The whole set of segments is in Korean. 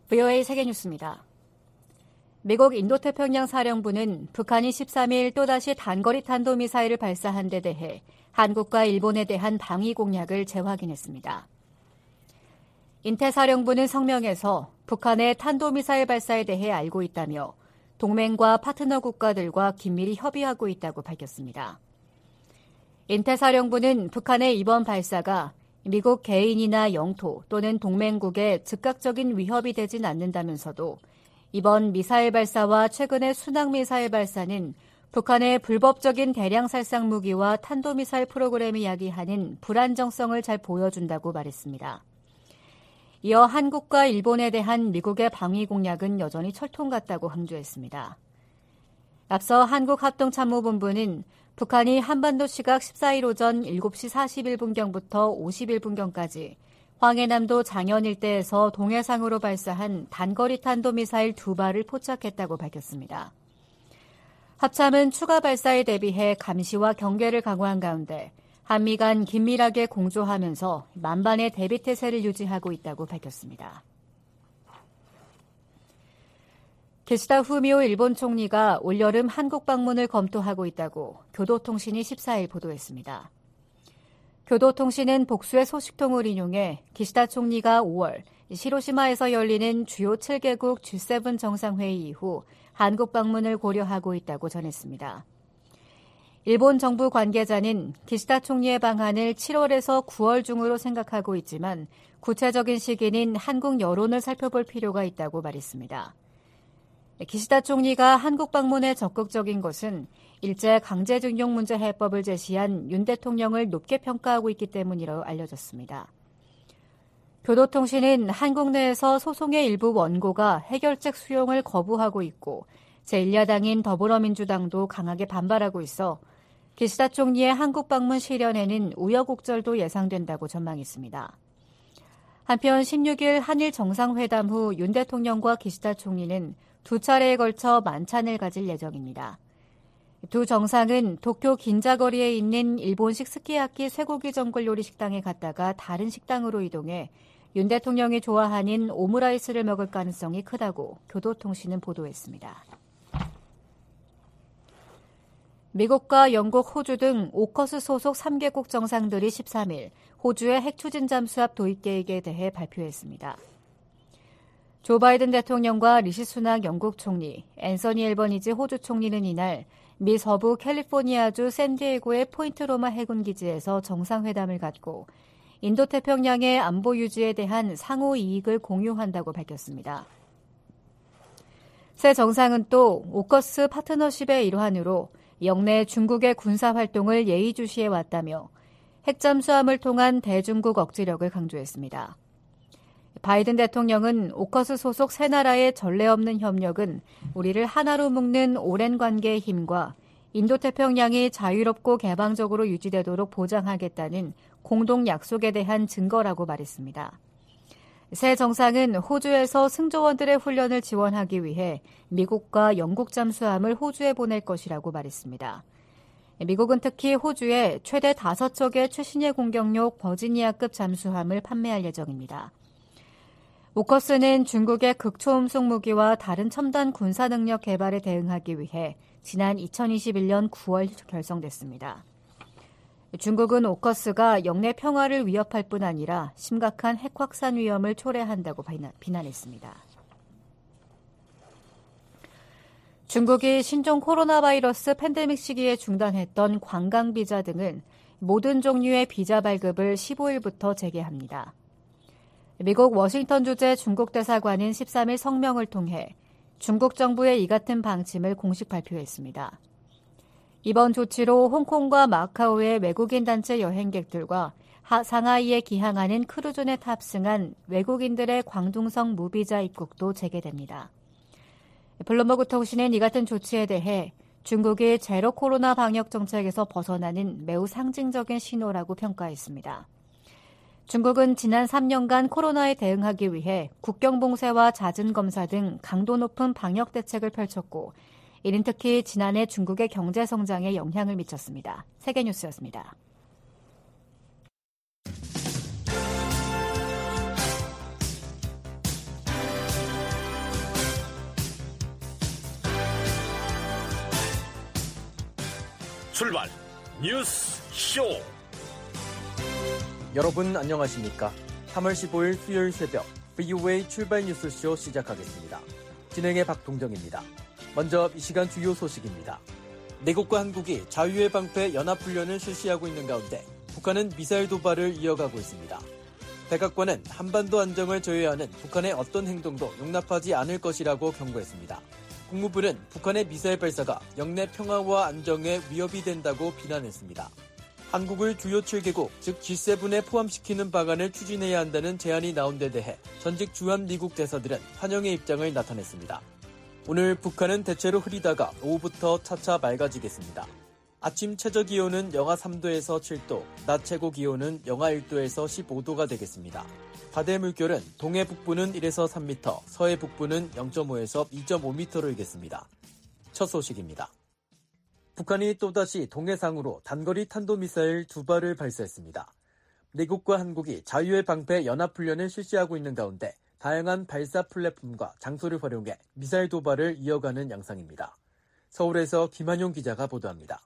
VOA 세계뉴스입니다. 미국 인도태평양 사령부는 북한이 13일 또다시 단거리 탄도미사일을 발사한 데 대해 한국과 일본에 대한 방위 공약을 재확인했습니다. 인태사령부는 성명에서 북한의 탄도미사일 발사에 대해 알고 있다며 동맹과 파트너 국가들과 긴밀히 협의하고 있다고 밝혔습니다. 인태사령부는 북한의 이번 발사가 미국 개인이나 영토 또는 동맹국에 즉각적인 위협이 되진 않는다면서도 이번 미사일 발사와 최근의 순항미사일 발사는 북한의 불법적인 대량 살상 무기와 탄도미사일 프로그램이 야기하는 불안정성을 잘 보여준다고 말했습니다. 이어 한국과 일본에 대한 미국의 방위 공약은 여전히 철통 같다고 강조했습니다. 앞서 한국합동참모본부는 북한이 한반도 시각 14일 오전 7시 41분경부터 51분경까지 황해남도 장현 일대에서 동해상으로 발사한 단거리 탄도미사일 2발을 포착했다고 밝혔습니다. 합참은 추가 발사에 대비해 감시와 경계를 강화한 가운데 한미 간 긴밀하게 공조하면서 만반의 대비태세를 유지하고 있다고 밝혔습니다. 기시다 후미오 일본 총리가 올여름 한국 방문을 검토하고 있다고 교도통신이 14일 보도했습니다. 교도통신은 복수의 소식통을 인용해 기시다 총리가 5월 히로시마에서 열리는 주요 7개국 G7 정상회의 이후 한국 방문을 고려하고 있다고 전했습니다. 일본 정부 관계자는 기시다 총리의 방한을 7월에서 9월 중으로 생각하고 있지만 구체적인 시기는 한국 여론을 살펴볼 필요가 있다고 말했습니다. 기시다 총리가 한국 방문에 적극적인 것은 일제 강제징용 문제 해법을 제시한 윤 대통령을 높게 평가하고 있기 때문이라고 알려졌습니다. 교도통신은 한국 내에서 소송의 일부 원고가 해결책 수용을 거부하고 있고 제1야당인 더불어민주당도 강하게 반발하고 있어 기시다 총리의 한국 방문 실현에는 우여곡절도 예상된다고 전망했습니다. 한편 16일 한일 정상회담 후 윤 대통령과 기시다 총리는 두 차례에 걸쳐 만찬을 가질 예정입니다. 두 정상은 도쿄 긴자거리에 있는 일본식 스키야키 쇠고기 전골 요리 식당에 갔다가 다른 식당으로 이동해 윤 대통령이 좋아하는 오므라이스를 먹을 가능성이 크다고 교도통신은 보도했습니다. 미국과 영국, 호주 등 오커스 소속 3개국 정상들이 13일 호주의 핵추진 잠수함 도입 계획에 대해 발표했습니다. 조 바이든 대통령과 리시 수낙 영국 총리, 앤서니 앨버니지 호주 총리는 이날 미 서부 캘리포니아주 샌디에고의 포인트 로마 해군기지에서 정상회담을 갖고 인도태평양의 안보 유지에 대한 상호 이익을 공유한다고 밝혔습니다. 새 정상은 또 오커스 파트너십의 일환으로 영내 중국의 군사활동을 예의주시해 왔다며 핵잠수함을 통한 대중국 억지력을 강조했습니다. 바이든 대통령은 오커스 소속 세 나라의 전례 없는 협력은 우리를 하나로 묶는 오랜 관계의 힘과 인도태평양이 자유롭고 개방적으로 유지되도록 보장하겠다는 공동 약속에 대한 증거라고 말했습니다. 새 정상은 호주에서 승조원들의 훈련을 지원하기 위해 미국과 영국 잠수함을 호주에 보낼 것이라고 말했습니다. 미국은 특히 호주에 최대 5척의 최신의 공격용 버지니아급 잠수함을 판매할 예정입니다. 오커스는 중국의 극초음속 무기와 다른 첨단 군사 능력 개발에 대응하기 위해 지난 2021년 9월 결성됐습니다. 중국은 오커스가 영내 평화를 위협할 뿐 아니라 심각한 핵 확산 위험을 초래한다고 비난했습니다. 중국이 신종 코로나 바이러스 팬데믹 시기에 중단했던 관광 비자 등은 모든 종류의 비자 발급을 15일부터 재개합니다. 미국 워싱턴 주재 중국 대사관은 13일 성명을 통해 중국 정부의 이 같은 방침을 공식 발표했습니다. 이번 조치로 홍콩과 마카오의 외국인 단체 여행객들과 상하이에 기항하는 크루즈에 탑승한 외국인들의 광둥성 무비자 입국도 재개됩니다. 블룸버그 통신은 이 같은 조치에 대해 중국이 제로 코로나 방역 정책에서 벗어나는 매우 상징적인 신호라고 평가했습니다. 중국은 지난 3년간 코로나에 대응하기 위해 국경 봉쇄와 잦은 검사 등 강도 높은 방역 대책을 펼쳤고 이는 특히 지난해 중국의 경제 성장에 영향을 미쳤습니다. 세계뉴스였습니다. 출발 뉴스 쇼. 여러분 안녕하십니까? 3월 15일 수요일 새벽 VOA 출발 뉴스쇼 시작하겠습니다. 진행의 박동정입니다. 먼저 이 시간 주요 소식입니다. 미국과 한국이 자유의 방패 연합훈련을 실시하고 있는 가운데 북한은 미사일 도발을 이어가고 있습니다. 백악관은 한반도 안정을 저해하는 북한의 어떤 행동도 용납하지 않을 것이라고 경고했습니다. 국무부는 북한의 미사일 발사가 영내 평화와 안정에 위협이 된다고 비난했습니다. 한국을 주요 7개국, 즉 G7에 포함시키는 방안을 추진해야 한다는 제안이 나온 데 대해 전직 주한 미국 대사들은 환영의 입장을 나타냈습니다. 오늘 북한은 대체로 흐리다가 오후부터 차차 맑아지겠습니다. 아침 최저기온은 영하 3도에서 7도, 낮 최고기온은 영하 1도에서 15도가 되겠습니다. 바다의 물결은 동해 북부는 1에서 3m, 서해 북부는 0.5에서 2.5m로 일겠습니다. 첫 소식입니다. 북한이 또다시 동해상으로 단거리 탄도미사일 2발을 발사했습니다. 미국과 한국이 자유의 방패 연합훈련을 실시하고 있는 가운데 다양한 발사 플랫폼과 장소를 활용해 미사일 도발을 이어가는 양상입니다. 서울에서 김한용 기자가 보도합니다.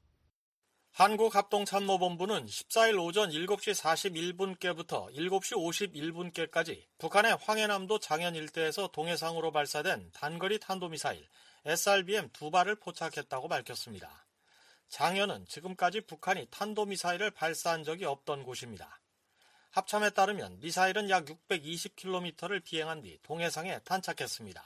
한국합동참모본부는 14일 오전 7시 41분께부터 7시 51분께까지 북한의 황해남도 장현 일대에서 동해상으로 발사된 단거리 탄도미사일 SRBM 2발을 포착했다고 밝혔습니다. 장현은 지금까지 북한이 탄도미사일을 발사한 적이 없던 곳입니다. 합참에 따르면 미사일은 약 620km를 비행한 뒤 동해상에 탄착했습니다.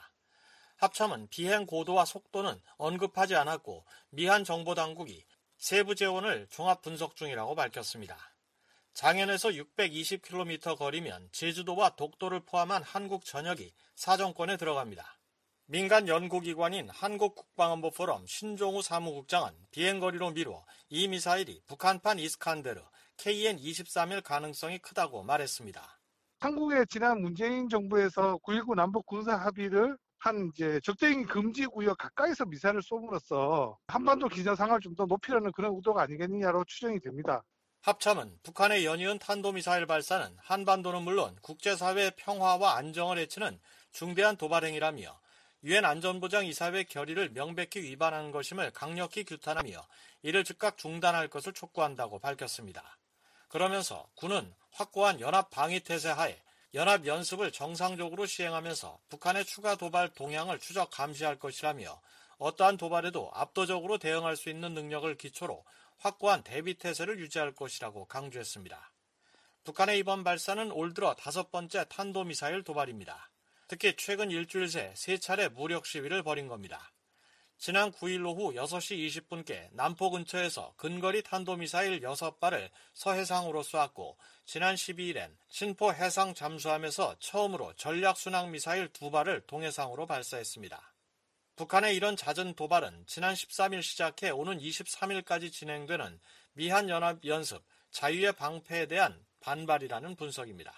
합참은 비행 고도와 속도는 언급하지 않았고 미한 정보당국이 세부 재원을 종합 분석 중이라고 밝혔습니다. 장현에서 620km 거리면 제주도와 독도를 포함한 한국 전역이 사정권에 들어갑니다. 민간 연구기관인 한국국방안보포럼 신종우 사무국장은 비행거리로 미루어 이 미사일이 북한판 이스칸데르 KN-23일 가능성이 크다고 말했습니다. 한국의 지난 문재인 정부에서 9.19 남북 군사 합의를 한 적대행위 금지 구역 가까이서 미사일을 쏘므로써 한반도 기전 상황을 좀 더 높이려는 그런 의도가 아니겠느냐로 추정이 됩니다. 합참은 북한의 연이은 탄도미사일 발사는 한반도는 물론 국제사회의 평화와 안정을 해치는 중대한 도발행위라며 유엔 안전보장 이사회 결의를 명백히 위반하는 것임을 강력히 규탄하며 이를 즉각 중단할 것을 촉구한다고 밝혔습니다. 그러면서 군은 확고한 연합 방위 태세 하에 연합 연습을 정상적으로 시행하면서 북한의 추가 도발 동향을 추적 감시할 것이라며 어떠한 도발에도 압도적으로 대응할 수 있는 능력을 기초로 확고한 대비 태세를 유지할 것이라고 강조했습니다. 북한의 이번 발사는 올 들어 5번째 탄도미사일 도발입니다. 특히 최근 일주일 새 3차례 무력 시위를 벌인 겁니다. 지난 9일 오후 6시 20분께 남포 근처에서 근거리 탄도미사일 6발을 서해상으로 쏘았고 지난 12일엔 신포 해상 잠수함에서 처음으로 전략순항미사일 2발을 동해상으로 발사했습니다. 북한의 이런 잦은 도발은 지난 13일 시작해 오는 23일까지 진행되는 미한연합연습 자유의 방패에 대한 반발이라는 분석입니다.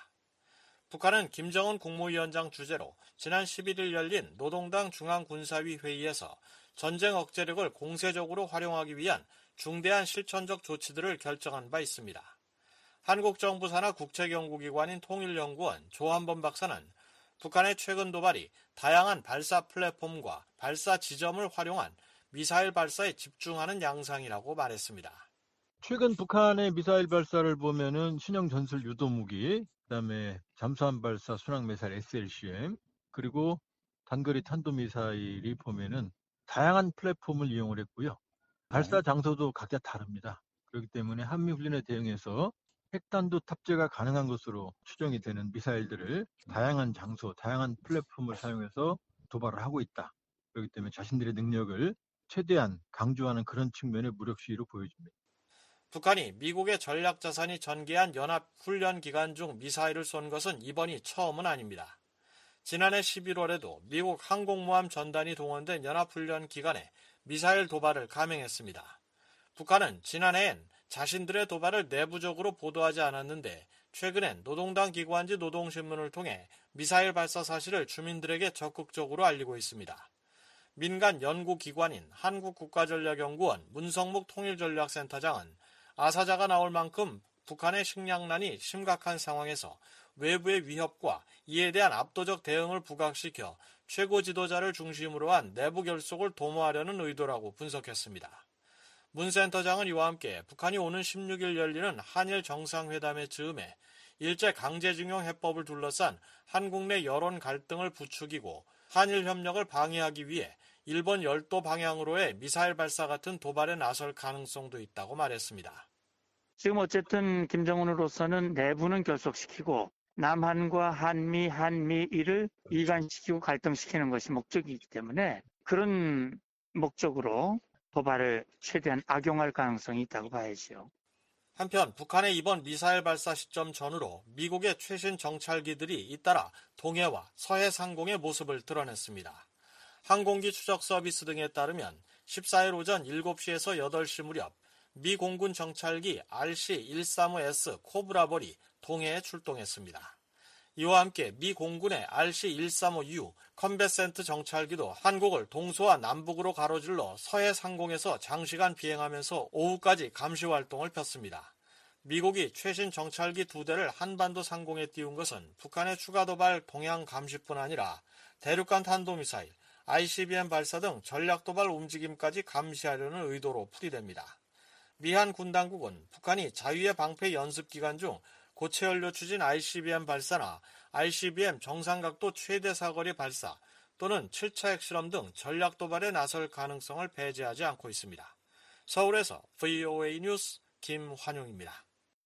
북한은 김정은 국무위원장 주재로 지난 11일 열린 노동당 중앙군사위 회의에서 전쟁 억제력을 공세적으로 활용하기 위한 중대한 실천적 조치들을 결정한 바 있습니다. 한국 정부 산하 국책연구기관인 통일연구원 조한범 박사는 북한의 최근 도발이 다양한 발사 플랫폼과 발사 지점을 활용한 미사일 발사에 집중하는 양상이라고 말했습니다. 최근 북한의 미사일 발사를 보면은 신형 전술 유도무기, 그다음에 잠수함 발사 순항미사일 SLCM, 그리고 단거리 탄도미사일이 보면은 다양한 플랫폼을 이용을 했고요. 발사 장소도 각자 다릅니다. 그렇기 때문에 한미훈련에 대응해서 핵탄두 탑재가 가능한 것으로 추정이 되는 미사일들을 다양한 장소, 다양한 플랫폼을 사용해서 도발을 하고 있다. 그렇기 때문에 자신들의 능력을 최대한 강조하는 그런 측면의 무력 시위로 보여집니다. 북한이 미국의 전략자산이 전개한 연합훈련 기간 중 미사일을 쏜 것은 이번이 처음은 아닙니다. 지난해 11월에도 미국 항공모함 전단이 동원된 연합훈련 기간에 미사일 도발을 감행했습니다. 북한은 지난해엔 자신들의 도발을 내부적으로 보도하지 않았는데 최근엔 노동당 기관지 노동신문을 통해 미사일 발사 사실을 주민들에게 적극적으로 알리고 있습니다. 민간 연구기관인 한국국가전략연구원 문성묵 통일전략센터장은 아사자가 나올 만큼 북한의 식량난이 심각한 상황에서 외부의 위협과 이에 대한 압도적 대응을 부각시켜 최고 지도자를 중심으로 한 내부 결속을 도모하려는 의도라고 분석했습니다. 문 센터장은 이와 함께 북한이 오는 16일 열리는 한일 정상회담의 즈음에 일제 강제징용 해법을 둘러싼 한국 내 여론 갈등을 부추기고 한일 협력을 방해하기 위해 일본 열도 방향으로의 미사일 발사 같은 도발에 나설 가능성도 있다고 말했습니다. 지금 어쨌든 김정은으로서는 내부는 결속시키고 남한과 한미일을 이간시키고 갈등시키는 것이 목적이기 때문에 그런 목적으로 도발을 최대한 악용할 가능성이 있다고 봐야죠. 한편 북한의 이번 미사일 발사 시점 전후로 미국의 최신 정찰기들이 잇따라 동해와 서해 상공의 모습을 드러냈습니다. 항공기 추적 서비스 등에 따르면 14일 오전 7시에서 8시 무렵 미 공군 정찰기 RC-135S 코브라벌이 동해에 출동했습니다. 이와 함께 미 공군의 RC-135U 컨베센트 정찰기도 한국을 동서와 남북으로 가로질러 서해 상공에서 장시간 비행하면서 오후까지 감시 활동을 폈습니다. 미국이 최신 정찰기 2대를 한반도 상공에 띄운 것은 북한의 추가 도발 동향 감시뿐 아니라 대륙간 탄도미사일, ICBM 발사 등 전략 도발 움직임까지 감시하려는 의도로 풀이됩니다. 미한 군 당국은 북한이 자유의 방패 연습 기간 중 고체 연료 추진 ICBM 발사나 ICBM 정상각도 최대 사거리 발사 또는 7차 핵실험 등 전략 도발에 나설 가능성을 배제하지 않고 있습니다. 서울에서 VOA 뉴스 김환용입니다.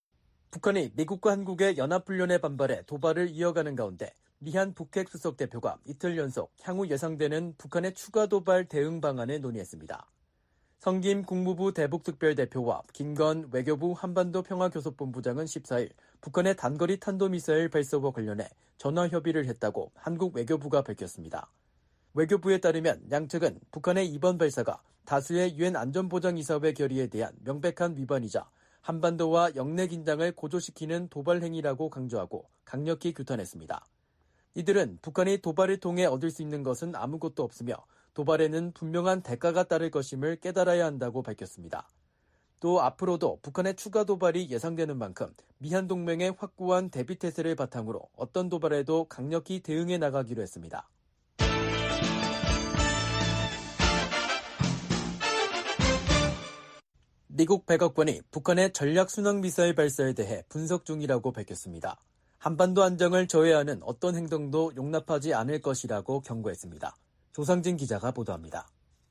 북한이 미국과 한국의 연합훈련에 반발해 도발을 이어가는 가운데 미한 북핵 수석 대표가 이틀 연속 향후 예상되는 북한의 추가 도발 대응 방안을 논의했습니다. 성김 국무부 대북특별대표와 김건 외교부 한반도 평화교섭본부장은 14일 북한의 단거리 탄도미사일 발사와 관련해 전화 협의를 했다고 한국 외교부가 밝혔습니다. 외교부에 따르면 양측은 북한의 이번 발사가 다수의 유엔 안전보장이사회 결의에 대한 명백한 위반이자 한반도와 영내 긴장을 고조시키는 도발 행위라고 강조하고 강력히 규탄했습니다. 이들은 북한이 도발을 통해 얻을 수 있는 것은 아무것도 없으며 도발에는 분명한 대가가 따를 것임을 깨달아야 한다고 밝혔습니다. 또 앞으로도 북한의 추가 도발이 예상되는 만큼 미한 동맹의 확고한 대비태세를 바탕으로 어떤 도발에도 강력히 대응해 나가기로 했습니다. 미국 백악관이 북한의 전략 순항미사일 발사에 대해 분석 중이라고 밝혔습니다. 한반도 안정을 저해하는 어떤 행동도 용납하지 않을 것이라고 경고했습니다. 조상진 기자가 보도합니다.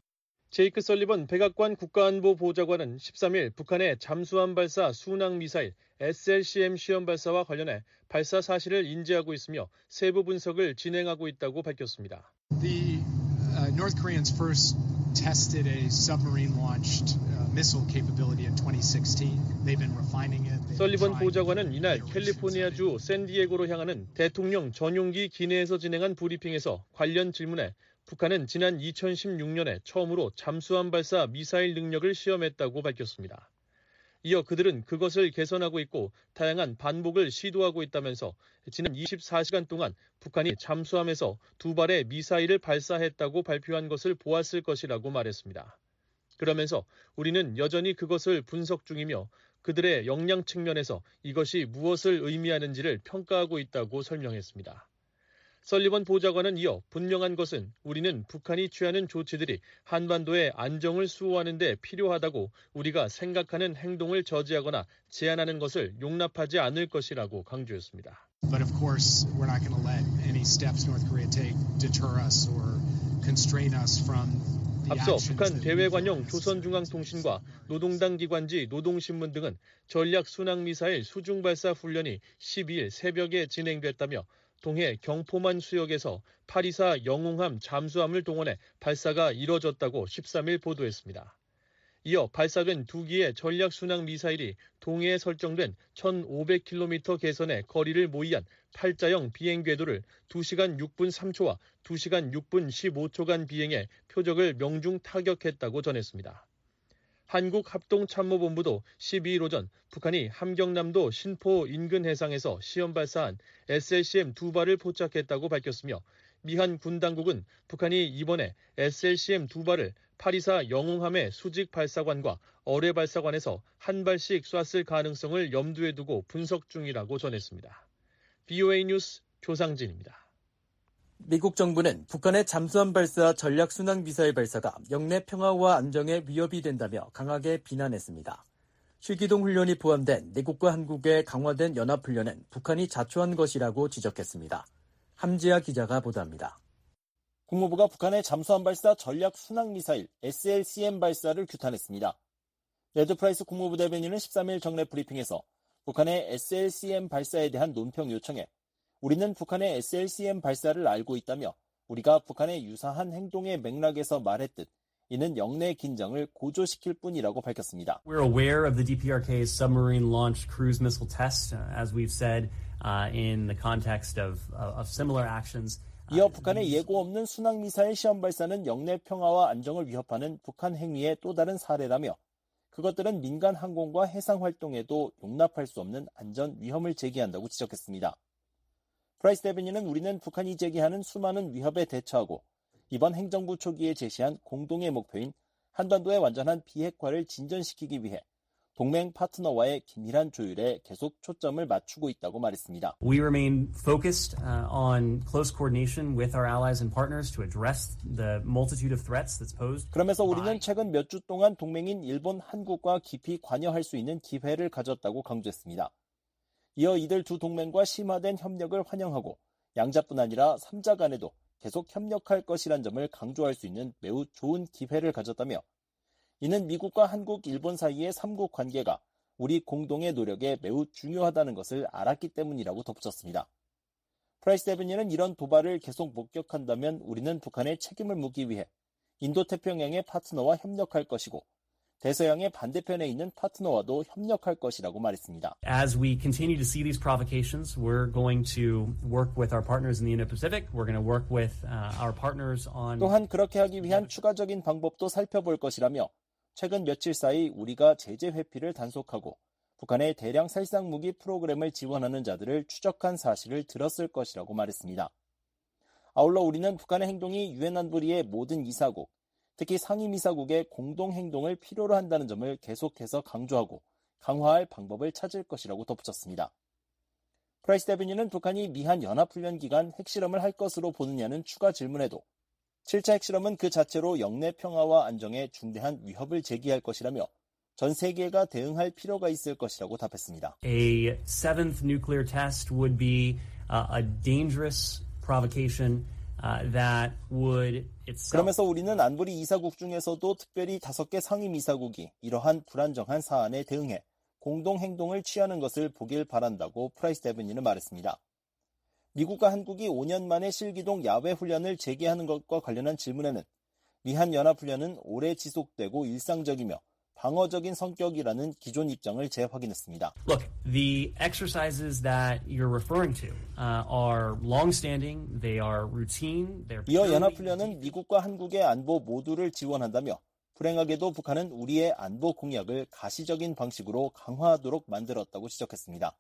제이크 설리번 백악관 국가안보보좌관은 13일 북한의 잠수함 발사 순항미사일 SLCM 시험 발사와 관련해 발사 사실을 인지하고 있으며 세부 분석을 진행하고 있다고 밝혔습니다. The North Koreans first tested a submarine-launched missile capability in 2016. They've been refining it. 설리번 보좌관은 이날 캘리포니아주 샌디에고로 향하는 대통령 전용기 기내에서 진행한 브리핑에서 관련 질문에 북한은 지난 2016년에 처음으로 잠수함 발사 미사일 능력을 시험했다고 밝혔습니다. 이어 그들은 그것을 개선하고 있고 다양한 반복을 시도하고 있다면서 지난 24시간 동안 북한이 잠수함에서 2발의 미사일을 발사했다고 발표한 것을 보았을 것이라고 말했습니다. 그러면서 우리는 여전히 그것을 분석 중이며 그들의 역량 측면에서 이것이 무엇을 의미하는지를 평가하고 있다고 설명했습니다. 설리번 보좌관은 이어 분명한 것은 우리는 북한이 취하는 조치들이 한반도의 안정을 수호하는 데 필요하다고 우리가 생각하는 행동을 저지하거나 제한하는 것을 용납하지 않을 것이라고 강조했습니다. But of course, we're not going to let any steps North Korea take deter us or constrain us from 앞서 북한 대외관용 조선중앙통신과 노동당 기관지 노동신문 등은 전략 순항미사일 수중발사 훈련이 12일 새벽에 진행됐다며 동해 경포만 수역에서 824 영웅함 잠수함을 동원해 발사가 이뤄졌다고 13일 보도했습니다. 이어 발사된 2기의 전략 순항 미사일이 동해에 설정된 1,500km 계선의 거리를 모의한 팔자형 비행 궤도를 2시간 6분 3초와 2시간 6분 15초간 비행해 표적을 명중 타격했다고 전했습니다. 한국합동참모본부도 12일 오전 북한이 함경남도 신포 인근 해상에서 시험 발사한 SLCM 2발을 포착했다고 밝혔으며 미한 군 당국은 북한이 이번에 SLCM 2발을 824 영웅함의 수직 발사관과 어뢰 발사관에서 한 발씩 쐈을 가능성을 염두에 두고 분석 중이라고 전했습니다. VOA 뉴스 조상진입니다. 미국 정부는 북한의 잠수함 발사 전략 순항 미사일 발사가 영내 평화와 안정에 위협이 된다며 강하게 비난했습니다. 실기동 훈련이 포함된 미국과 한국의 강화된 연합훈련은 북한이 자초한 것이라고 지적했습니다. 함지아 기자가 보도합니다. 국무부가 북한의 잠수함 발사 전략 순항 미사일 SLCM 발사를 규탄했습니다. 네드 프라이스 국무부 대변인은 13일 정례 브리핑에서 북한의 SLCM 발사에 대한 논평 요청에 우리는 북한의 SLCM 발사를 알고 있다며 우리가 북한의 유사한 행동의 맥락에서 말했듯 이는 영내 긴장을 고조시킬 뿐이라고 밝혔습니다. We're aware of the DPRK's submarine-launched cruise missile test, as we've said, in the context of similar actions. 이어 북한의 예고 없는 순항미사일 시험 발사는 영내 평화와 안정을 위협하는 북한 행위의 또 다른 사례라며 그것들은 민간 항공과 해상 활동에도 용납할 수 없는 안전 위험을 제기한다고 지적했습니다. 프라이스 대변인은 우리는 북한이 제기하는 수많은 위협에 대처하고 이번 행정부 초기에 제시한 공동의 목표인 한반도의 완전한 비핵화를 진전시키기 위해 동맹 파트너와의 긴밀한 조율에 계속 초점을 맞추고 있다고 말했습니다. We remain focused on close coordination with our allies and partners to address the multitude of threats that's posed. 그러면서 우리는 최근 몇 주 동안 동맹인 일본, 한국과 깊이 관여할 수 있는 기회를 가졌다고 강조했습니다. 이어 이들 두 동맹과 심화된 협력을 환영하고 양자뿐 아니라 3자 간에도 계속 협력할 것이란 점을 강조할 수 있는 매우 좋은 기회를 가졌다며 이는 미국과 한국, 일본 사이의 3국 관계가 우리 공동의 노력에 매우 중요하다는 것을 알았기 때문이라고 덧붙였습니다. 프라이스 대변인은 이런 도발을 계속 목격한다면 우리는 북한에 책임을 묻기 위해 인도태평양의 파트너와 협력할 것이고 대서양의 반대편에 있는 파트너와도 협력할 것이라고 말했습니다. As we continue to see these provocations, we're going to work with our partners in the Indo-Pacific. We're going to work with our partners on. 또한 그렇게 하기 위한 추가적인 방법도 살펴볼 것이라며 최근 며칠 사이 우리가 제재 회피를 단속하고 북한의 대량 살상 무기 프로그램을 지원하는 자들을 추적한 사실을 들었을 것이라고 말했습니다. 아울러 우리는 북한의 행동이 유엔 안보리의 모든 이사국, 특히 상임이사국의 공동 행동을 필요로 한다는 점을 계속해서 강조하고 강화할 방법을 찾을 것이라고 덧붙였습니다. 프라이스 대변인은 북한이 미한 연합훈련 기간 핵실험을 할 것으로 보느냐는 추가 질문에도 7차 핵실험은 그 자체로 영내 평화와 안정에 중대한 위협을 제기할 것이라며 전 세계가 대응할 필요가 있을 것이라고 답했습니다. A seventh nuclear test would be a dangerous provocation that would itself. 그러면서 우리는 안보리 이사국 중에서도 특별히 5개 상임 이사국이 이러한 불안정한 사안에 대응해 공동 행동을 취하는 것을 보길 바란다고 프라이스 대변인은 말했습니다. 미국과 한국이 5년 만에 실기동 야외 훈련을 재개하는 것과 관련한 질문에는 미한 연합훈련은 오래 지속되고 일상적이며 방어적인 성격이라는 기존 입장을 재확인했습니다. Look, the exercises that you're referring to are long-standing, they are routine, they're. 이어 연합훈련은 미국과 한국의 안보 모두를 지원한다며 불행하게도 북한은 우리의 안보 공약을 가시적인 방식으로 강화하도록 만들었다고 지적했습니다.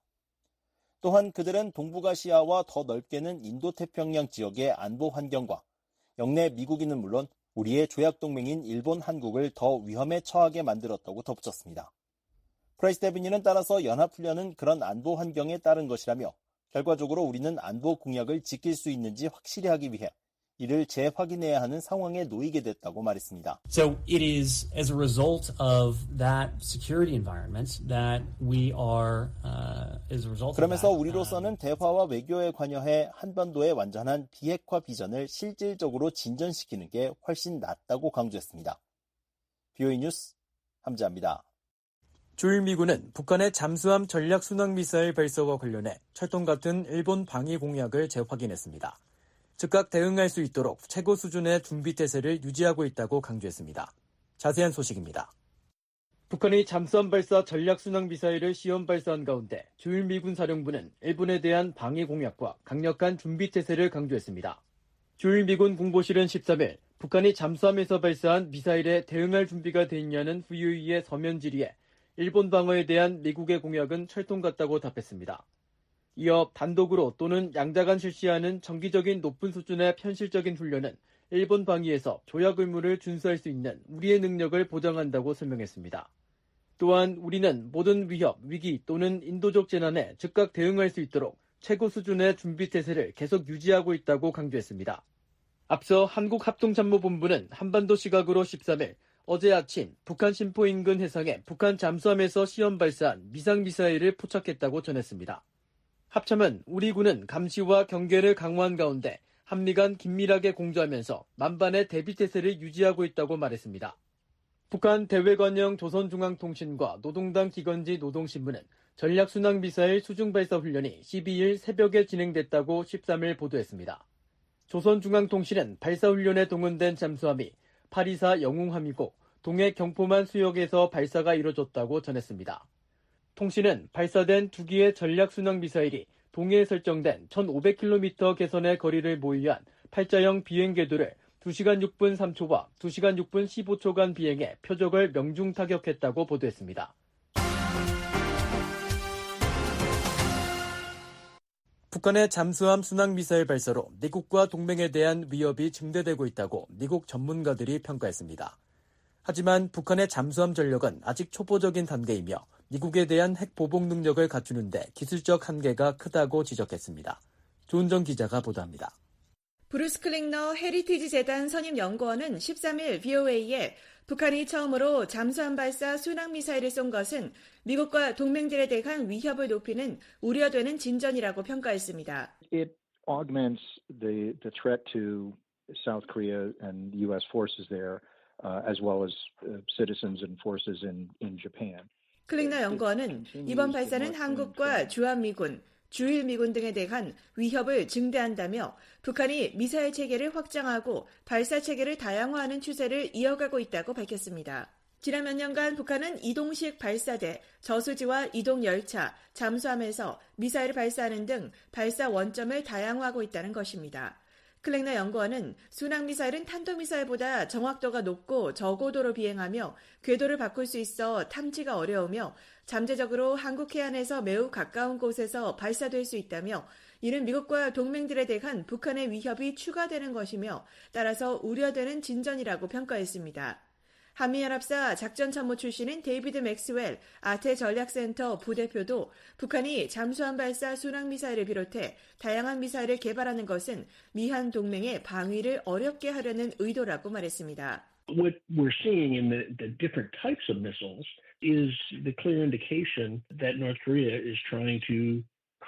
또한 그들은 동북아시아와 더 넓게는 인도태평양 지역의 안보 환경과 영내 미국인은 물론 우리의 조약동맹인 일본, 한국을 더 위험에 처하게 만들었다고 덧붙였습니다. 프라이스 대변인은 따라서 연합훈련은 그런 안보 환경에 따른 것이라며 결과적으로 우리는 안보 공약을 지킬 수 있는지 확실히 하기 위해 이를 재확인해야 하는 상황에 놓이게 됐다고 말했습니다. So it is as a result of that security environment that we are as a result. 그러면서 우리로서는 대화와 외교에 관여해 한반도의 완전한 비핵화 비전을 실질적으로 진전시키는 게 훨씬 낫다고 강조했습니다. BOE 뉴스 함지아입니다. 주일 미군은 북한의 잠수함 전략 순항 미사일 발사와 관련해 철동 같은 일본 방위 공약을 재확인했습니다. 즉각 대응할 수 있도록 최고 수준의 준비 태세를 유지하고 있다고 강조했습니다. 자세한 소식입니다. 북한이 잠수함 발사 전략 순항 미사일을 시험 발사한 가운데 주일 미군 사령부는 일본에 대한 방위 공약과 강력한 준비 태세를 강조했습니다. 주일 미군 국보실은 13일 북한이 잠수함에서 발사한 미사일에 대응할 준비가 돼 있냐는 후유이의 서면 질의에 일본 방어에 대한 미국의 공약은 철통 같다고 답했습니다. 이어 단독으로 또는 양자간 실시하는 정기적인 높은 수준의 편실적인 훈련은 일본 방위에서 조약 의무를 준수할 수 있는 우리의 능력을 보장한다고 설명했습니다. 또한 우리는 모든 위협, 위기 또는 인도적 재난에 즉각 대응할 수 있도록 최고 수준의 준비태세를 계속 유지하고 있다고 강조했습니다. 앞서 한국합동참모본부는 한반도 시각으로 13일 어제 아침 북한 신포 인근 해상에 북한 잠수함에서 시험 발사한 미상미사일을 포착했다고 전했습니다. 합참은 우리 군은 감시와 경계를 강화한 가운데 한미 간 긴밀하게 공조하면서 만반의 대비태세를 유지하고 있다고 말했습니다. 북한 대외관영 조선중앙통신과 노동당 기건지 노동신문은 전략순항미사일 수중발사 훈련이 12일 새벽에 진행됐다고 13일 보도했습니다. 조선중앙통신은 발사훈련에 동원된 잠수함이 824 영웅함이고 동해 경포만 수역에서 발사가 이뤄졌다고 전했습니다. 통신은 발사된 2기의 전략순항미사일이 동해에 설정된 1,500km 개선의 거리를 모의한 팔자형 비행궤도를 2시간 6분 3초와 2시간 6분 15초간 비행해 표적을 명중 타격했다고 보도했습니다. 북한의 잠수함 순항미사일 발사로 미국과 동맹에 대한 위협이 증대되고 있다고 미국 전문가들이 평가했습니다. 하지만 북한의 잠수함 전력은 아직 초보적인 단계이며 미국에 대한 핵 보복 능력을 갖추는데 기술적 한계가 크다고 지적했습니다. 조은정 기자가 보도합니다. 브루스 클링너 헤리티지 재단 선임 연구원은 13일 VOA에 북한이 처음으로 잠수함 발사 순항미사일을 쏜 것은 미국과 동맹들에 대한 위협을 높이는 우려되는 진전이라고 평가했습니다. It augments the threat to South Korea and U.S. forces there, as well as citizens and forces in Japan. 클링너 연구원은 이번 발사는 한국과 주한미군, 주일미군 등에 대한 위협을 증대한다며 북한이 미사일 체계를 확장하고 발사 체계를 다양화하는 추세를 이어가고 있다고 밝혔습니다. 지난 몇 년간 북한은 이동식 발사대, 저수지와 이동열차, 잠수함에서 미사일을 발사하는 등 발사 원점을 다양화하고 있다는 것입니다. 클랭너 연구원은 순항미사일은 탄도미사일보다 정확도가 높고 저고도로 비행하며 궤도를 바꿀 수 있어 탐지가 어려우며 잠재적으로 한국 해안에서 매우 가까운 곳에서 발사될 수 있다며 이는 미국과 동맹들에 대한 북한의 위협이 추가되는 것이며 따라서 우려되는 진전이라고 평가했습니다. 한미연합사 작전참모 출신인 데이비드 맥스웰 아태전략센터 부대표도 북한이 잠수함 발사 순항미사일을 비롯해 다양한 미사일을 개발하는 것은 미한 동맹의 방위를 어렵게 하려는 의도라고 말했습니다. What we're seeing in the different types of missiles is the clear indication that North Korea is trying to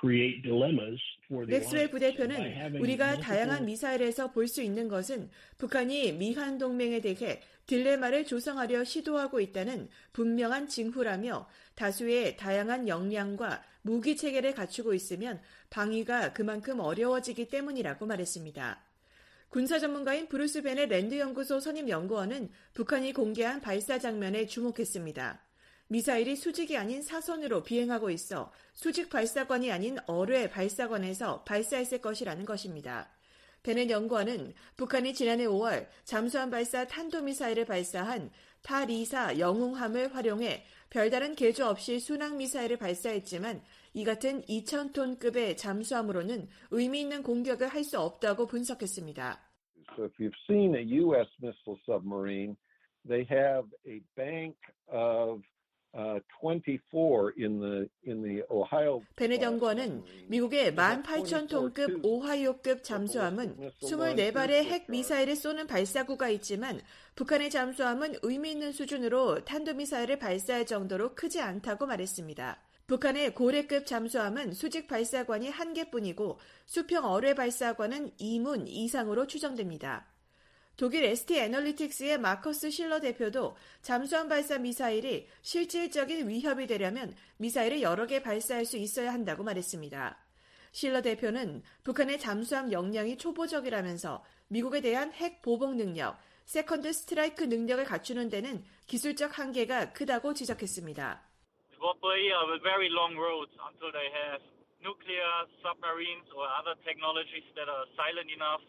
맥스웰 부대표는 우리가 다양한 미사일에서 볼 수 있는 것은 북한이 미한 동맹에 대해 딜레마를 조성하려 시도하고 있다는 분명한 징후라며 다수의 다양한 역량과 무기 체계를 갖추고 있으면 방위가 그만큼 어려워지기 때문이라고 말했습니다. 군사 전문가인 브루스 벤의 랜드 연구소 선임 연구원은 북한이 공개한 발사 장면에 주목했습니다. 미사일이 수직이 아닌 사선으로 비행하고 있어 수직 발사관이 아닌 어뢰 발사관에서 발사했을 것이라는 것입니다. 베넷 연구원은 북한이 지난해 5월 잠수함 발사 탄도미사일을 발사한 824 영웅함을 활용해 별다른 개조 없이 순항미사일을 발사했지만 이 같은 2,000톤급의 잠수함으로는 의미 있는 공격을 할 수 없다고 분석했습니다. So if you've seen a U.S. missile submarine, they have a bank of 24 in the Ohio. 베넷 연구원은 미국의 18,000톤급 오하이오급 잠수함은 24발의 핵 미사일을 쏘는 발사구가 있지만 북한의 잠수함은 의미 있는 수준으로 탄도미사일을 발사할 정도로 크지 않다고 말했습니다. 북한의 고래급 잠수함은 수직 발사관이 1개뿐이고 수평 어뢰 발사관은 2문 이상으로 추정됩니다. 독일 ST 애널리틱스의 마커스 실러 대표도 잠수함 발사 미사일이 실질적인 위협이 되려면 미사일을 여러 개 발사할 수 있어야 한다고 말했습니다. 실러 대표는 북한의 잠수함 역량이 초보적이라면서 미국에 대한 핵 보복 능력, 세컨드 스트라이크 능력을 갖추는 데는 기술적 한계가 크다고 지적했습니다. Will play a very long road until they have nuclear submarines or other technologies that are silent enough.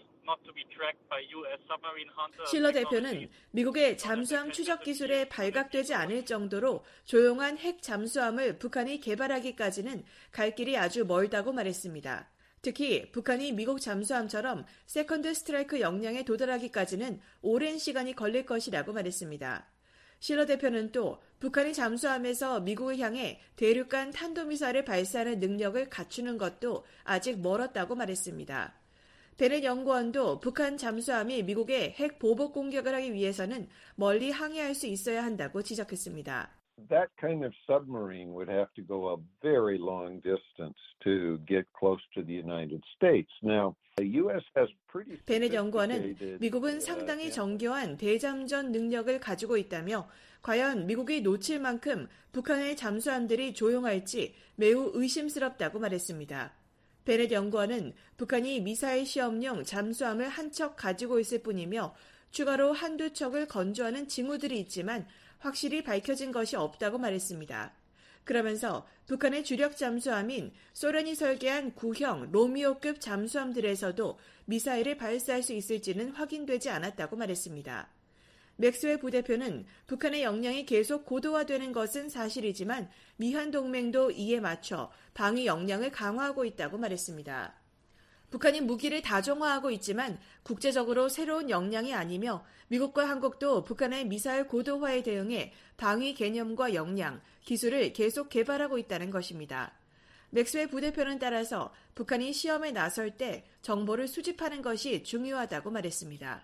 실러 대표는 미국의 잠수함 추적 기술에 발각되지 않을 정도로 조용한 핵 잠수함을 북한이 개발하기까지는 갈 길이 아주 멀다고 말했습니다. 특히 북한이 미국 잠수함처럼 세컨드 스트라이크 역량에 도달하기까지는 오랜 시간이 걸릴 것이라고 말했습니다. 실러 대표는 또 북한이 잠수함에서 미국을 향해 대륙간 탄도미사일을 발사하는 능력을 갖추는 것도 아직 멀었다고 말했습니다. 베넷 연구원도 북한 잠수함이 미국의 핵 보복 공격을 하기 위해서는 멀리 항해할 수 있어야 한다고 지적했습니다. That kind of submarine would have to go a very long distance to get close to the United States. Now, the U.S. has pretty 베넷 연구원은 미국은 상당히 정교한 대잠전 능력을 가지고 있다며 과연 미국이 놓칠 만큼 북한의 잠수함들이 조용할지 매우 의심스럽다고 말했습니다. 베넷 연구원은 북한이 미사일 시험용 잠수함을 한 척 가지고 있을 뿐이며 추가로 한두 척을 건조하는 징후들이 있지만 확실히 밝혀진 것이 없다고 말했습니다. 그러면서 북한의 주력 잠수함인 소련이 설계한 구형 로미오급 잠수함들에서도 미사일을 발사할 수 있을지는 확인되지 않았다고 말했습니다. 맥스웰 부대표는 북한의 역량이 계속 고도화되는 것은 사실이지만 미한 동맹도 이에 맞춰 방위 역량을 강화하고 있다고 말했습니다. 북한이 무기를 다종화하고 있지만 국제적으로 새로운 역량이 아니며 미국과 한국도 북한의 미사일 고도화에 대응해 방위 개념과 역량, 기술을 계속 개발하고 있다는 것입니다. 맥스웰 부대표는 따라서 북한이 시험에 나설 때 정보를 수집하는 것이 중요하다고 말했습니다.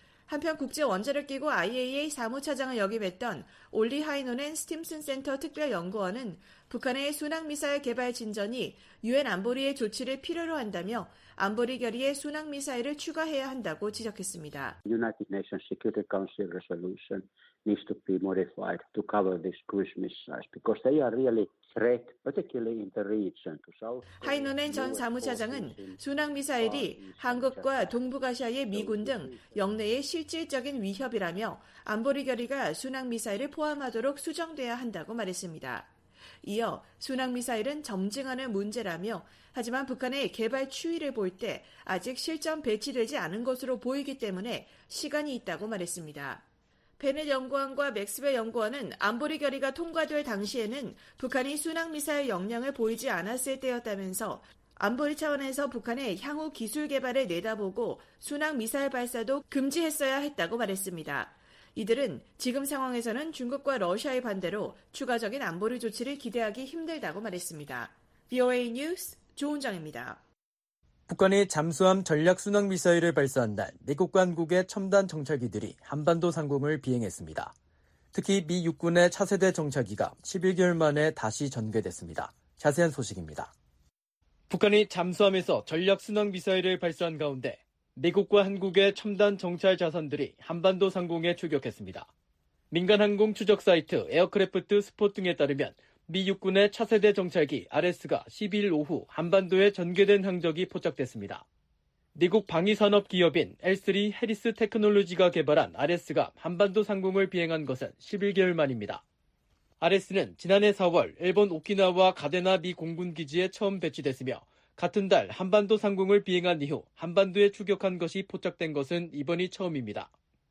한편 국제원자력기구 IAEA 사무차장을 역임했던 올리 하이노넨 스팀슨 센터 특별연구원은 북한의 순항미사일 개발 진전이 유엔 안보리의 조치를 필요로 한다며 안보리 결의에 순항미사일을 추가해야 한다고 지적했습니다. United Nations Security Council resolution needs to be modified to cover these cruise missiles because they are really threat, particularly in the region to South. 하이노넨 전 사무차장은 순항미사일이 한국과 동북아시아의 미군 등 영내의 실질적인 위협이라며 안보리 결의가 순항미사일을 포함하도록 수정돼야 한다고 말했습니다. 이어 순항미사일은 점증하는 문제라며 하지만 북한의 개발 추이를 볼 때 아직 실전 배치되지 않은 것으로 보이기 때문에 시간이 있다고 말했습니다. 베넷 연구원과 맥스웰 연구원은 안보리 결의가 통과될 당시에는 북한이 순항미사일 역량을 보이지 않았을 때였다면서 안보리 차원에서 북한의 향후 기술 개발을 내다보고 순항미사일 발사도 금지했어야 했다고 말했습니다. 이들은 지금 상황에서는 중국과 러시아의 반대로 추가적인 안보리 조치를 기대하기 힘들다고 말했습니다. VOA 뉴스 조은정입니다. 북한이 잠수함 전략 순항미사일을 발사한 날 미국과 한국의 첨단 정찰기들이 한반도 상공을 비행했습니다. 특히 미 육군의 차세대 정찰기가 11개월 만에 다시 전개됐습니다. 자세한 소식입니다. 북한이 잠수함에서 전략 순항미사일을 발사한 가운데 미국과 한국의 첨단 정찰 자산들이 한반도 상공에 출격했습니다. 민간 항공 추적 사이트 에어크래프트 스폿 등에 따르면 미 육군의 차세대 정찰기 RS가 12일 오후 한반도에 전개된 항적이 포착됐습니다. 미국 방위산업 기업인 L3 해리스 테크놀로지가 개발한 RS가 한반도 상공을 비행한 것은 11개월 만입니다. RS는 지난해 4월 일본 오키나와 가데나 미 공군기지에 처음 배치됐으며 같은 달 한반도 상공을 비행한 이후 한반도에 추격한 것이 포착된 것은 이번이 처음입니다.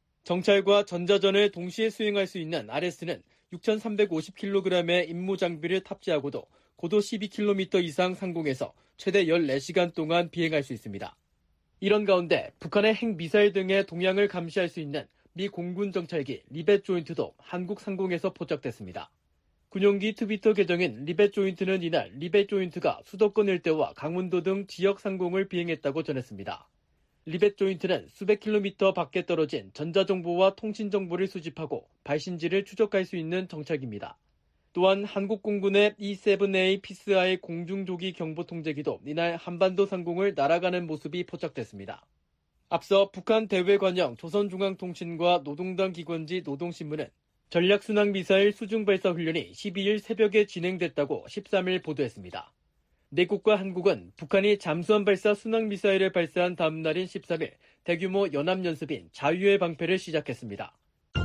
정찰과 전자전을 동시에 수행할 수 있는 RS는 6,350kg의 임무 장비를 탑재하고도 고도 12km 이상 상공에서 최대 14시간 동안 비행할 수 있습니다. 이런 가운데 북한의 핵미사일 등의 동향을 감시할 수 있는 미 공군 정찰기 리벳 조인트도 한국 상공에서 포착됐습니다. 군용기 트위터 계정인 리벳 조인트는 이날 리벳 조인트가 수도권 일대와 강원도 등 지역 상공을 비행했다고 전했습니다. 리벳 조인트는 수백 킬로미터 밖에 떨어진 전자정보와 통신정보를 수집하고 발신지를 추적할 수 있는 정찰기입니다. 또한 한국 공군의 E-7A 피스아의 공중조기 경보통제기도 이날 한반도 상공을 날아가는 모습이 포착됐습니다. 앞서 북한 대외관영 조선중앙통신과 노동당 기관지 노동신문은 전략순항미사일 수중발사 훈련이 12일 새벽에 진행됐다고 13일 보도했습니다. 미국과 한국은 북한이 잠수함 발사 순항미사일을 발사한 다음 날인 14일 대규모 연합연습인 자유의 방패를 시작했습니다.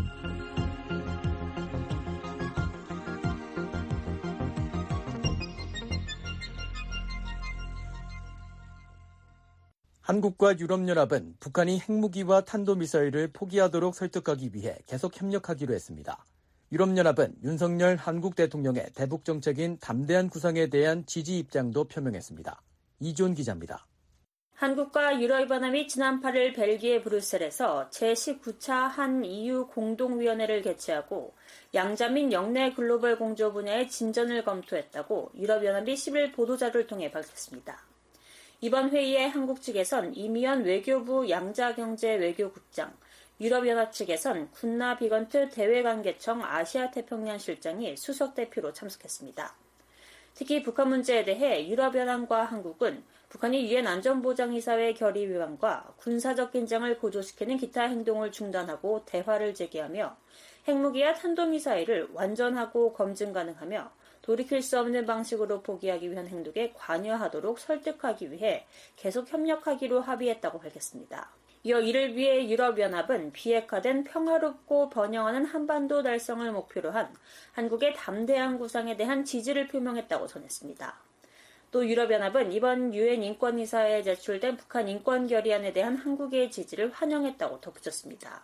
한국과 유럽연합은 북한이 핵무기와 탄도미사일을 포기하도록 설득하기 위해 계속 협력하기로 했습니다. 유럽연합은 윤석열 한국 대통령의 대북 정책인 담대한 구상에 대한 지지 입장도 표명했습니다. 이준 기자입니다. 한국과 유럽연합이 지난 8일 벨기에 브뤼셀에서 제19차 한-EU 공동위원회를 개최하고 양자 및 영내 글로벌 공조 분야의 진전을 검토했다고 유럽연합이 10일 보도자료를 통해 밝혔습니다. 이번 회의에 한국 측에선 이미연 외교부 양자경제외교국장, 유럽연합 측에선 군나 비건트 대외관계청 아시아태평양 실장이 수석대표로 참석했습니다. 특히 북한 문제에 대해 유럽연합과 한국은 북한이 유엔 안전보장이사회 결의 위반과 군사적 긴장을 고조시키는 기타 행동을 중단하고 대화를 재개하며 핵무기와 탄도미사일을 완전하고 검증 가능하며 돌이킬 수 없는 방식으로 포기하기 위한 행동에 관여하도록 설득하기 위해 계속 협력하기로 합의했다고 밝혔습니다. 이어 이를 위해 유럽연합은 비핵화된 평화롭고 번영하는 한반도 달성을 목표로 한 한국의 담대한 구상에 대한 지지를 표명했다고 전했습니다. 또 유럽연합은 이번 유엔 인권이사회에 제출된 북한 인권 결의안에 대한 한국의 지지를 환영했다고 덧붙였습니다.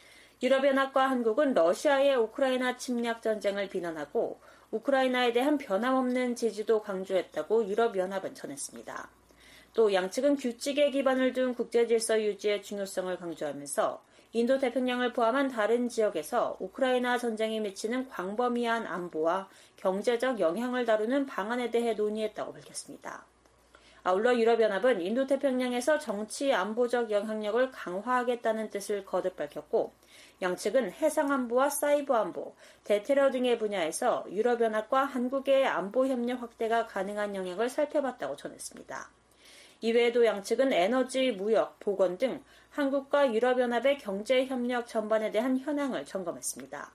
유럽연합과 한국은 러시아의 우크라이나 침략 전쟁을 비난하고 우크라이나에 대한 변함없는 지지도 강조했다고 유럽연합은 전했습니다. 또 양측은 규칙에 기반을 둔 국제질서 유지의 중요성을 강조하면서 인도태평양을 포함한 다른 지역에서 우크라이나 전쟁이 미치는 광범위한 안보와 경제적 영향을 다루는 방안에 대해 논의했다고 밝혔습니다. 아울러 유럽연합은 인도태평양에서 정치 안보적 영향력을 강화하겠다는 뜻을 거듭 밝혔고 양측은 해상안보와 사이버안보, 대테러 등의 분야에서 유럽연합과 한국의 안보협력 확대가 가능한 영역을 살펴봤다고 전했습니다. 이외에도 양측은 에너지, 무역, 보건 등 한국과 유럽연합의 경제협력 전반에 대한 현황을 점검했습니다.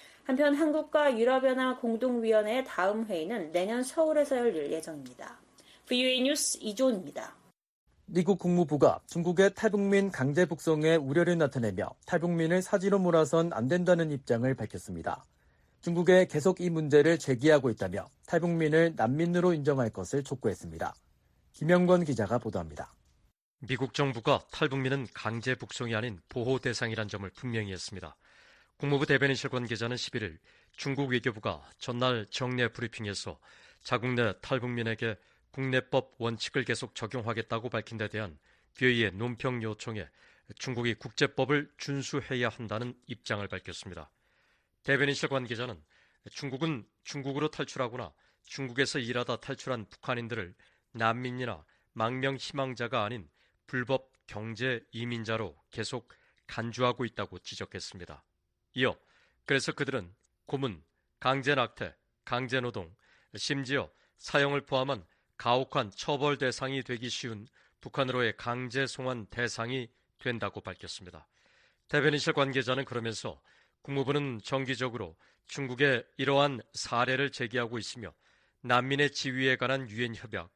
한편 한국과 유럽연합 공동위원회의 다음 회의는 내년 서울에서 열릴 예정입니다. VOA 뉴스 이조은입니다. 미국 국무부가 중국의 탈북민 강제 북송에 우려를 나타내며 탈북민을 사지로 몰아선 안 된다는 입장을 밝혔습니다. 중국에 계속 이 문제를 제기하고 있다며 탈북민을 난민으로 인정할 것을 촉구했습니다. 김영권 기자가 보도합니다. 미국 정부가 탈북민은 강제 북송이 아닌 보호 대상이란 점을 분명히 했습니다. 국무부 대변인실 관계자는 11일 중국 외교부가 전날 정례 브리핑에서 자국 내 탈북민에게 국내법 원칙을 계속 적용하겠다고 밝힌 데 대한 VOA의 논평 요청에 중국이 국제법을 준수해야 한다는 입장을 밝혔습니다. 대변인실 관계자는 중국은 중국으로 탈출하거나 중국에서 일하다 탈출한 북한인들을 난민이나 망명 희망자가 아닌 불법 경제 이민자로 계속 간주하고 있다고 지적했습니다. 이어 그래서 그들은 고문, 강제 낙태, 강제 노동, 심지어 사형을 포함한 가혹한 처벌 대상이 되기 쉬운 북한으로의 강제 송환 대상이 된다고 밝혔습니다. 대변인실 관계자는 그러면서 국무부는 정기적으로 중국의 이러한 사례를 제기하고 있으며 난민의 지위에 관한 유엔 협약,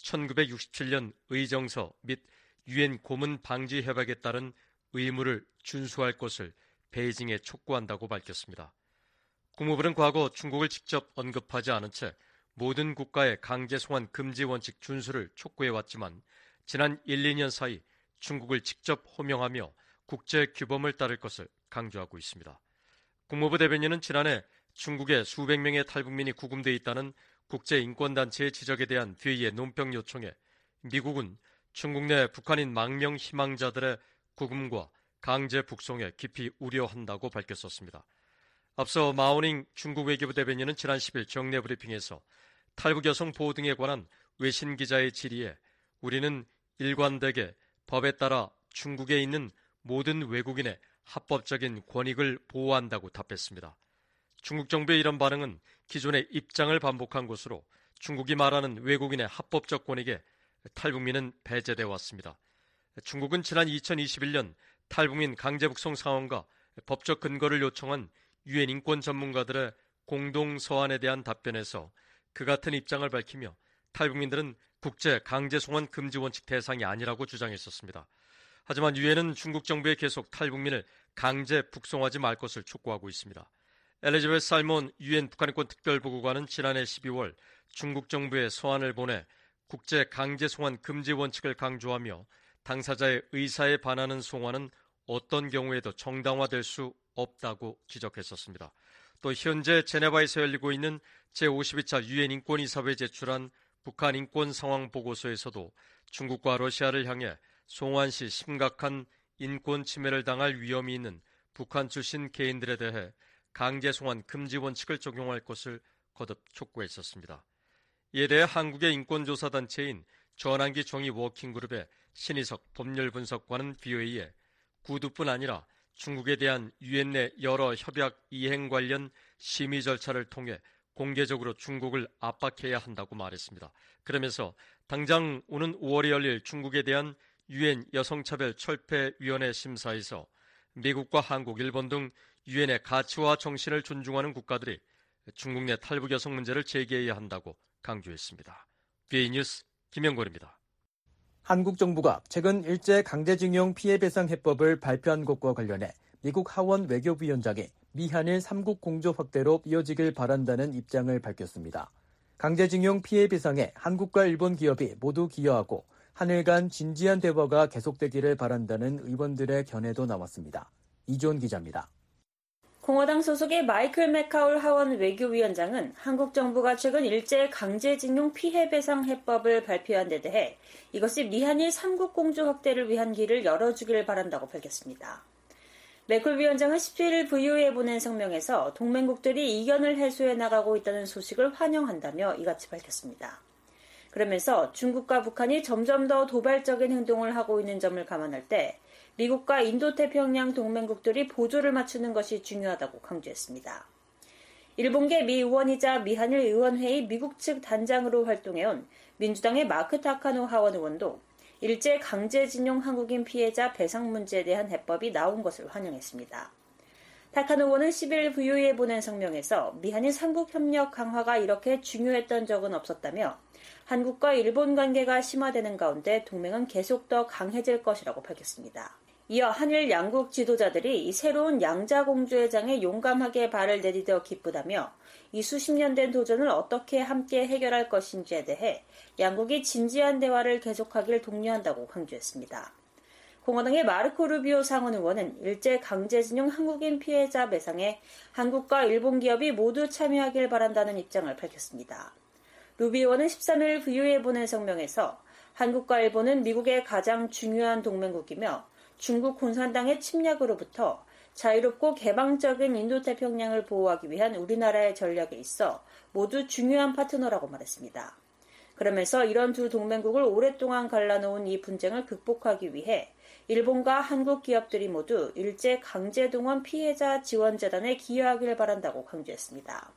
1967년 의정서 및 유엔 고문 방지 협약에 따른 의무를 준수할 것을 베이징에 촉구한다고 밝혔습니다. 국무부는 과거 중국을 직접 언급하지 않은 채 모든 국가의 강제 송환 금지 원칙 준수를 촉구해왔지만 지난 1, 2년 사이 중국을 직접 호명하며 국제 규범을 따를 것을 강조하고 있습니다. 국무부 대변인은 지난해 중국에 수백 명의 탈북민이 구금돼 있다는 국제인권단체의 지적에 대한 VOA의 논평 요청에 미국은 중국 내 북한인 망명 희망자들의 구금과 강제 북송에 깊이 우려한다고 밝혔었습니다. 앞서 마오닝 중국 외교부 대변인은 지난 10일 정례 브리핑에서 탈북 여성 보호 등에 관한 외신 기자의 질의에 우리는 일관되게 법에 따라 중국에 있는 모든 외국인의 합법적인 권익을 보호한다고 답했습니다. 중국 정부의 이런 반응은 기존의 입장을 반복한 것으로 중국이 말하는 외국인의 합법적 권익에 탈북민은 배제되어 왔습니다. 중국은 지난 2021년 탈북민 강제 북송 상황과 법적 근거를 요청한 유엔 인권 전문가들의 공동 서한에 대한 답변에서 그 같은 입장을 밝히며 탈북민들은 국제 강제 송환 금지 원칙 대상이 아니라고 주장했었습니다. 하지만 유엔은 중국 정부에 계속 탈북민을 강제 북송하지 말 것을 촉구하고 있습니다. 엘리자베스 살몬 유엔 북한인권 특별보고관은 지난해 12월 중국 정부에 서한을 보내 국제 강제 송환 금지 원칙을 강조하며 당사자의 의사에 반하는 송환은 어떤 경우에도 정당화될 수 없다고 지적했었습니다. 또 현재 제네바에서 열리고 있는 제52차 유엔 인권이사회에 제출한 북한 인권 상황 보고서에서도 중국과 러시아를 향해 송환 시 심각한 인권 침해를 당할 위험이 있는 북한 출신 개인들에 대해 강제 송환 금지 원칙을 적용할 것을 거듭 촉구했었습니다. 이에 대해 한국의 인권조사단체인 전환기 정의 워킹그룹의 신희석 법률분석관은 VOA에 구두뿐 아니라 중국에 대한 유엔 내 여러 협약 이행 관련 심의 절차를 통해 공개적으로 중국을 압박해야 한다고 말했습니다. 그러면서 당장 오는 5월에 열릴 중국에 대한 유엔 여성차별철폐위원회 심사에서 미국과 한국, 일본 등 유엔의 가치와 정신을 존중하는 국가들이 중국 내 탈북 여성 문제를 제기해야 한다고 강조했습니다. BA 뉴스 김영걸입니다. 한국 정부가 최근 일제 강제징용 피해배상 해법을 발표한 것과 관련해 미국 하원 외교부위원장이 미한일 3국 공조 확대로 이어지길 바란다는 입장을 밝혔습니다. 강제징용 피해배상에 한국과 일본 기업이 모두 기여하고 한일 간 진지한 대화가 계속되기를 바란다는 의원들의 견해도 나왔습니다. 이존 기자입니다. 공화당 소속의 마이클 맥카울 하원 외교위원장은 한국 정부가 최근 일제 강제징용 피해배상 해법을 발표한 데 대해 이것이 미한일 3국 공조 확대를 위한 길을 열어주길 바란다고 밝혔습니다. 맥카울 위원장은 17일 VOA에 보낸 성명에서 동맹국들이 이견을 해소해 나가고 있다는 소식을 환영한다며 이같이 밝혔습니다. 그러면서 중국과 북한이 점점 더 도발적인 행동을 하고 있는 점을 감안할 때 미국과 인도태평양 동맹국들이 보조를 맞추는 것이 중요하다고 강조했습니다. 일본계 미 의원이자 미한일 의원회의 미국 측 단장으로 활동해온 민주당의 마크 타카노 하원 의원도 일제 강제징용 한국인 피해자 배상 문제에 대한 해법이 나온 것을 환영했습니다. 타카노 의원은 11일 VOA에 보낸 성명에서 미한일 3국 협력 강화가 이렇게 중요했던 적은 없었다며 한국과 일본 관계가 심화되는 가운데 동맹은 계속 더 강해질 것이라고 밝혔습니다. 이어 한일 양국 지도자들이 이 새로운 양자공조의 장에 용감하게 발을 내디뎌 기쁘다며 이 수십 년 된 도전을 어떻게 함께 해결할 것인지에 대해 양국이 진지한 대화를 계속하길 독려한다고 강조했습니다. 공화당의 마르코 루비오 상원 의원은 일제 강제징용 한국인 피해자 배상에 한국과 일본 기업이 모두 참여하길 바란다는 입장을 밝혔습니다. 루비오 의원은 13일 VOA에 보낸 성명에서 한국과 일본은 미국의 가장 중요한 동맹국이며 중국 공산당의 침략으로부터 자유롭고 개방적인 인도태평양을 보호하기 위한 우리나라의 전략에 있어 모두 중요한 파트너라고 말했습니다. 그러면서 이런 두 동맹국을 오랫동안 갈라놓은 이 분쟁을 극복하기 위해 일본과 한국 기업들이 모두 일제 강제동원 피해자 지원재단에 기여하길 바란다고 강조했습니다.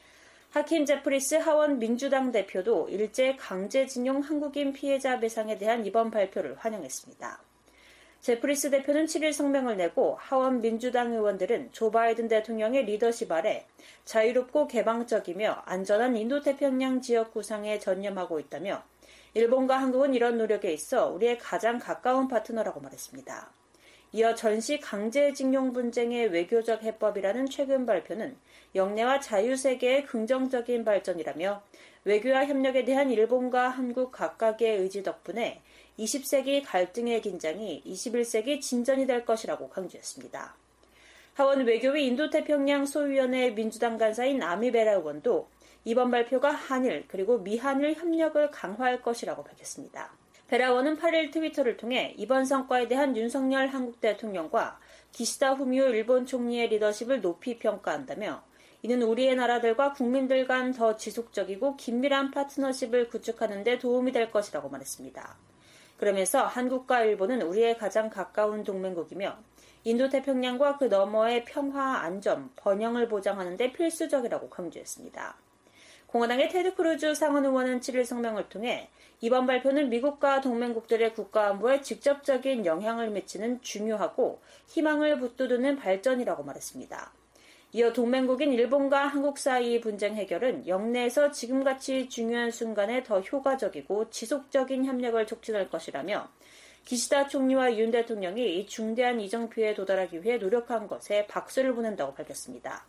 하킴 제프리스 하원 민주당 대표도 일제 강제징용 한국인 피해자 배상에 대한 이번 발표를 환영했습니다. 제프리스 대표는 7일 성명을 내고 하원 민주당 의원들은 조 바이든 대통령의 리더십 아래 자유롭고 개방적이며 안전한 인도태평양 지역 구상에 전념하고 있다며 일본과 한국은 이런 노력에 있어 우리의 가장 가까운 파트너라고 말했습니다. 이어 전시 강제징용 분쟁의 외교적 해법이라는 최근 발표는 영내와 자유세계의 긍정적인 발전이라며 외교와 협력에 대한 일본과 한국 각각의 의지 덕분에 20세기 갈등의 긴장이 21세기 진전이 될 것이라고 강조했습니다. 하원 외교위 인도태평양 소위원회 민주당 간사인 아미베라 의원도 이번 발표가 한일 그리고 미한일 협력을 강화할 것이라고 밝혔습니다. 베라 의원은 8일 트위터를 통해 이번 성과에 대한 윤석열 한국 대통령과 기시다 후미오 일본 총리의 리더십을 높이 평가한다며 이는 우리의 나라들과 국민들 간 더 지속적이고 긴밀한 파트너십을 구축하는 데 도움이 될 것이라고 말했습니다. 그러면서 한국과 일본은 우리의 가장 가까운 동맹국이며 인도태평양과 그 너머의 평화, 안전, 번영을 보장하는 데 필수적이라고 강조했습니다. 공화당의 테드 크루즈 상원 의원은 7일 성명을 통해 이번 발표는 미국과 동맹국들의 국가안보에 직접적인 영향을 미치는 중요하고 희망을 북돋우는 발전이라고 말했습니다. 이어 동맹국인 일본과 한국 사이의 분쟁 해결은 영내에서 지금같이 중요한 순간에 더 효과적이고 지속적인 협력을 촉진할 것이라며 기시다 총리와 윤 대통령이 이 중대한 이정 피해에 도달하기 위해 노력한 것에 박수를 보낸다고 밝혔습니다.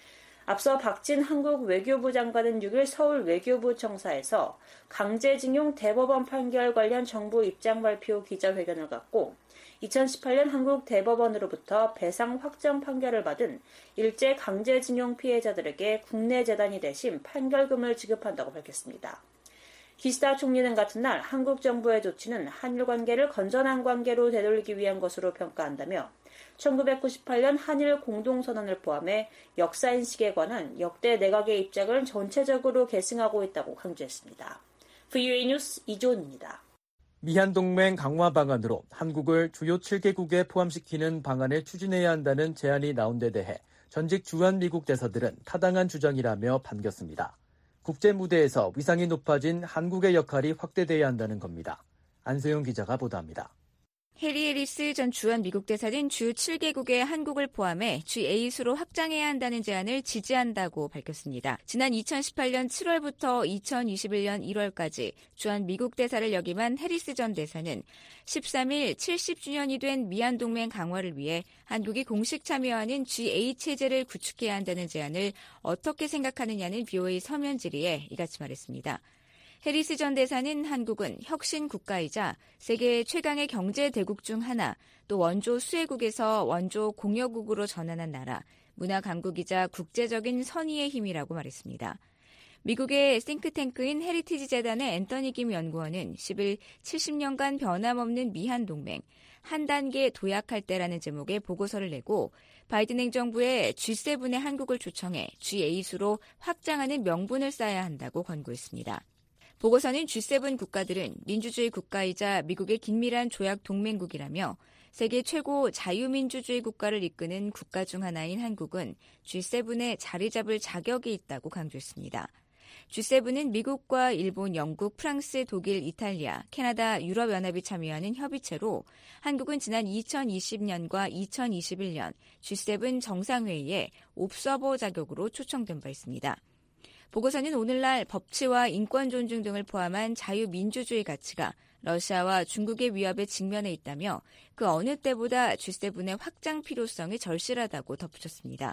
앞서 박진 한국 외교부 장관은 6일 서울 외교부 청사에서 강제징용 대법원 판결 관련 정부 입장 발표 기자회견을 갖고 2018년 한국 대법원으로부터 배상 확정 판결을 받은 일제 강제징용 피해자들에게 국내 재단이 대신 판결금을 지급한다고 밝혔습니다. 기시다 총리는 같은 날 한국 정부의 조치는 한일 관계를 건전한 관계로 되돌리기 위한 것으로 평가한다며 1998년 한일 공동선언을 포함해 역사인식에 관한 역대 내각의 입장을 전체적으로 계승하고 있다고 강조했습니다. VOA 뉴스 이조은입니다. 미한동맹 강화 방안으로 한국을 주요 7개국에 포함시키는 방안을 추진해야 한다는 제안이 나온 데 대해 전직 주한 미국 대사들은 타당한 주장이라며 반겼습니다. 국제 무대에서 위상이 높아진 한국의 역할이 확대돼야 한다는 겁니다. 안세용 기자가 보도합니다. 해리 해리스 전 주한 미국 대사는 주 7개국의 한국을 포함해 주 8수로 확장해야 한다는 제안을 지지한다고 밝혔습니다. 지난 2018년 7월부터 2021년 1월까지 주한 미국 대사를 역임한 해리스 전 대사는 13일 70주년이 된 미한동맹 강화를 위해 한국이 공식 참여하는 G8 체제를 구축해야 한다는 제안을 어떻게 생각하느냐는 VOA 서면 질의에 이같이 말했습니다. 해리스 전 대사는 한국은 혁신 국가이자 세계 최강의 경제 대국 중 하나, 또 원조 수혜국에서 원조 공여국으로 전환한 나라, 문화 강국이자 국제적인 선의의 힘이라고 말했습니다. 미국의 싱크탱크인 헤리티지 재단의 앤서니 김 연구원은 10일 70년간 변함없는 미한 동맹, 한 단계 도약할 때라는 제목의 보고서를 내고 바이든 행정부에 G7의 한국을 초청해 G8으로 확장하는 명분을 쌓아야 한다고 권고했습니다. 보고서는 G7 국가들은 민주주의 국가이자 미국의 긴밀한 조약 동맹국이라며 세계 최고 자유민주주의 국가를 이끄는 국가 중 하나인 한국은 G7에 자리 잡을 자격이 있다고 강조했습니다. G7은 미국과 일본, 영국, 프랑스, 독일, 이탈리아, 캐나다, 유럽연합이 참여하는 협의체로 한국은 지난 2020년과 2021년 G7 정상회의에 옵서버 자격으로 초청된 바 있습니다. 보고서는 오늘날 법치와 인권 존중 등을 포함한 자유민주주의 가치가 러시아와 중국의 위협에 직면해 있다며 그 어느 때보다 G7의 확장 필요성이 절실하다고 덧붙였습니다.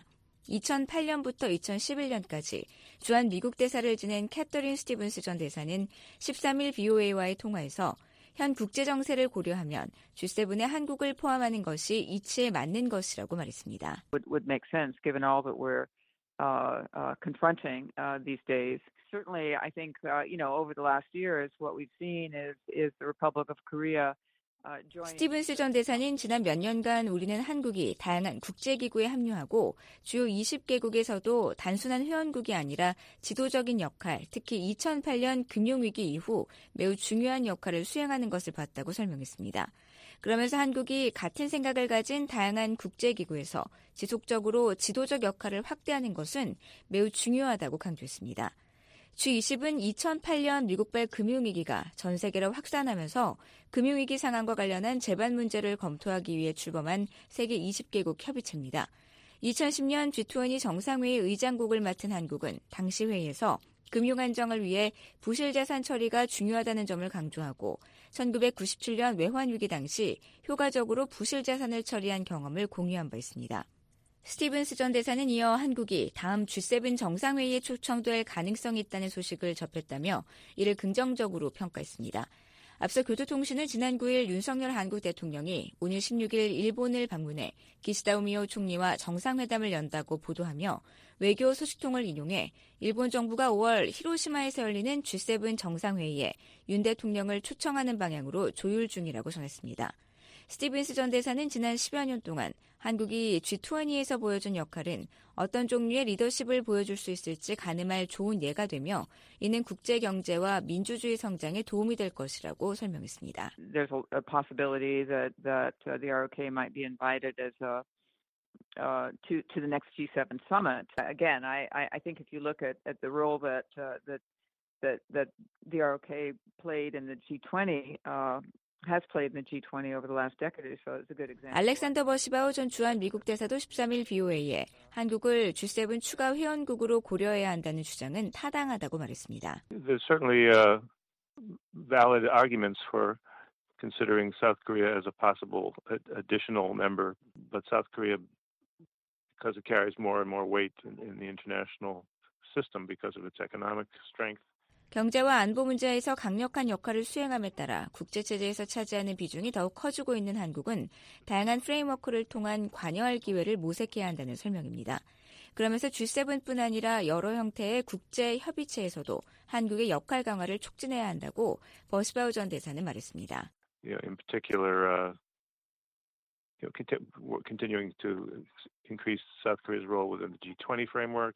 2008년부터 2011년까지 주한 미국 대사를 지낸 캐서린 스티븐스 전 대사는 13일 VOA와의 통화에서 현 국제 정세를 고려하면 G7에 한국을 포함하는 것이 이치에 맞는 것이라고 말했습니다. Would make sense given all that we're confronting these days. Certainly, I think over the last years, what we've seen is the Republic of Korea. 스티븐스 전 대사는 지난 몇 년간 우리는 한국이 다양한 국제기구에 합류하고 주요 20개국에서도 단순한 회원국이 아니라 지도적인 역할, 특히 2008년 금융위기 이후 매우 중요한 역할을 수행하는 것을 봤다고 설명했습니다. 그러면서 한국이 같은 생각을 가진 다양한 국제기구에서 지속적으로 지도적 역할을 확대하는 것은 매우 중요하다고 강조했습니다. G20은 2008년 미국발 금융위기가 전 세계로 확산하면서 금융위기 상황과 관련한 재반 문제를 검토하기 위해 출범한 세계 20개국 협의체입니다. 2010년 G20 정상회의 의장국을 맡은 한국은 당시 회의에서 금융 안정을 위해 부실자산 처리가 중요하다는 점을 강조하고 1997년 외환위기 당시 효과적으로 부실자산을 처리한 경험을 공유한 바 있습니다. 스티븐스 전 대사는 이어 한국이 다음 G7 정상회의에 초청될 가능성이 있다는 소식을 접했다며 이를 긍정적으로 평가했습니다. 앞서 교토통신은 지난 9일 윤석열 한국 대통령이 오늘 16일 일본을 방문해 기시다 우미오 총리와 정상회담을 연다고 보도하며 외교 소식통을 인용해 일본 정부가 5월 히로시마에서 열리는 G7 정상회의에 윤 대통령을 초청하는 방향으로 조율 중이라고 전했습니다. 스티븐스 전 대사는 지난 10여 년 동안 한국이 G20에서 보여준 역할은 어떤 종류의 리더십을 보여줄 수 있을지 가늠할 좋은 예가 되며 이는 국제 경제와 민주주의 성장에 도움이 될 것이라고 설명했습니다. There's a possibility that the ROK might be invited as to the next G7 summit. Again, I think if you look at the role that the ROK played in the G20. has played in the G20 over the last decade or so. It's a good example. 알렉산더 버시바우 전 주한 미국 대사도 13일 VOA에 한국을 G7 추가 회원국으로 고려해야 한다는 주장은 타당하다고 말했습니다. There's certainly valid arguments for considering South Korea as a possible additional member, but South Korea, because it carries more and more weight in the international system because of its economic strength. 경제와 안보 문제에서 강력한 역할을 수행함에 따라 국제체제에서 차지하는 비중이 더욱 커지고 있는 한국은 다양한 프레임워크를 통한 관여할 기회를 모색해야 한다는 설명입니다. 그러면서 G7뿐 아니라 여러 형태의 국제 협의체에서도 한국의 역할 강화를 촉진해야 한다고 버스바우 전 대사는 말했습니다. In particular, continuing to increase South Korea's role within the G20 framework.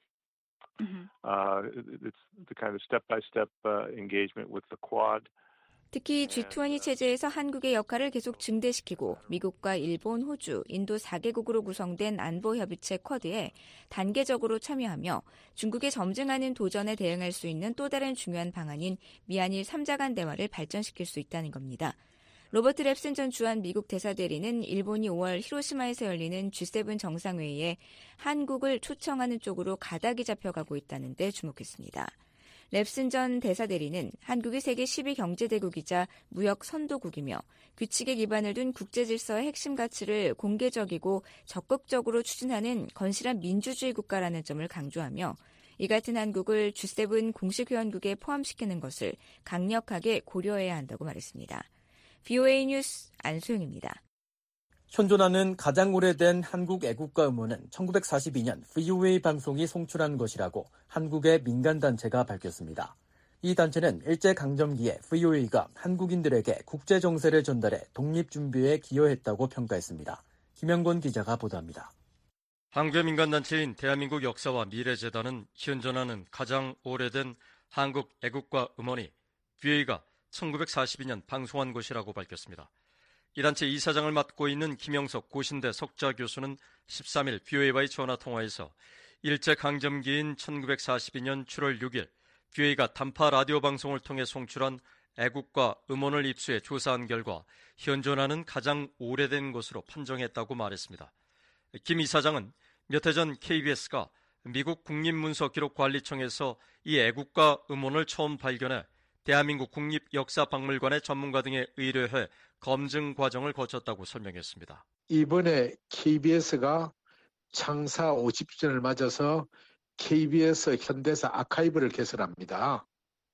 It's the kind of step-by-step engagement with the Quad. 특히 G20 체제에서 한국의 역할을 계속 증대시키고 미국과 일본, 호주, 인도 4개국으로 구성된 안보협의체 쿼드에 단계적으로 참여하며 중국의 점증하는 도전에 대응할 수 있는 또 다른 중요한 방안인 미한일 3자 간 대화를 발전시킬 수 있다는 겁니다. 로버트 랩슨 전 주한 미국 대사대리는 일본이 5월 히로시마에서 열리는 G7 정상회의에 한국을 초청하는 쪽으로 가닥이 잡혀가고 있다는 데 주목했습니다. 랩슨 전 대사대리는 한국이 세계 10위 경제대국이자 무역 선도국이며 규칙에 기반을 둔 국제질서의 핵심 가치를 공개적이고 적극적으로 추진하는 건실한 민주주의 국가라는 점을 강조하며 이 같은 한국을 G7 공식 회원국에 포함시키는 것을 강력하게 고려해야 한다고 말했습니다. VOA 뉴스 안소영입니다. 현존하는 가장 오래된 한국 애국가 음원은 1942년 VOA 방송이 송출한 것이라고 한국의 민간단체가 밝혔습니다. 이 단체는 일제강점기에 VOA가 한국인들에게 국제정세를 전달해 독립준비에 기여했다고 평가했습니다. 김영곤 기자가 보도합니다. 한국의 민간단체인 대한민국 역사와 미래재단은 현존하는 가장 오래된 한국 애국가 음원이 VOA가 1942년 방송한 것이라고 밝혔습니다. 이 단체 이사장을 맡고 있는 김영석 고신대 석좌 교수는 13일 VOA와의 전화통화에서 일제강점기인 1942년 7월 6일 VOA가 단파 라디오 방송을 통해 송출한 애국가 음원을 입수해 조사한 결과 현존하는 가장 오래된 것으로 판정했다고 말했습니다. 김 이사장은 몇 해 전 KBS가 미국 국립문서기록관리청에서 이 애국가 음원을 처음 발견해 대한민국 국립역사박물관의 전문가 등에 의뢰해 검증 과정을 거쳤다고 설명했습니다. 이번에 KBS가 창사 50주년을 맞아서 KBS 현대사 아카이브를 개설합니다.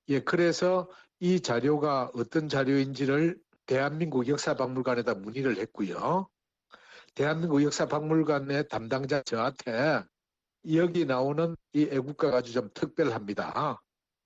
그래서 이 자료가 어떤 자료인지를 대한민국 역사박물관에다 문의를 했고요. 대한민국 역사박물관의 담당자 저한테 여기 나오는 이 애국가가 아주 좀 특별합니다.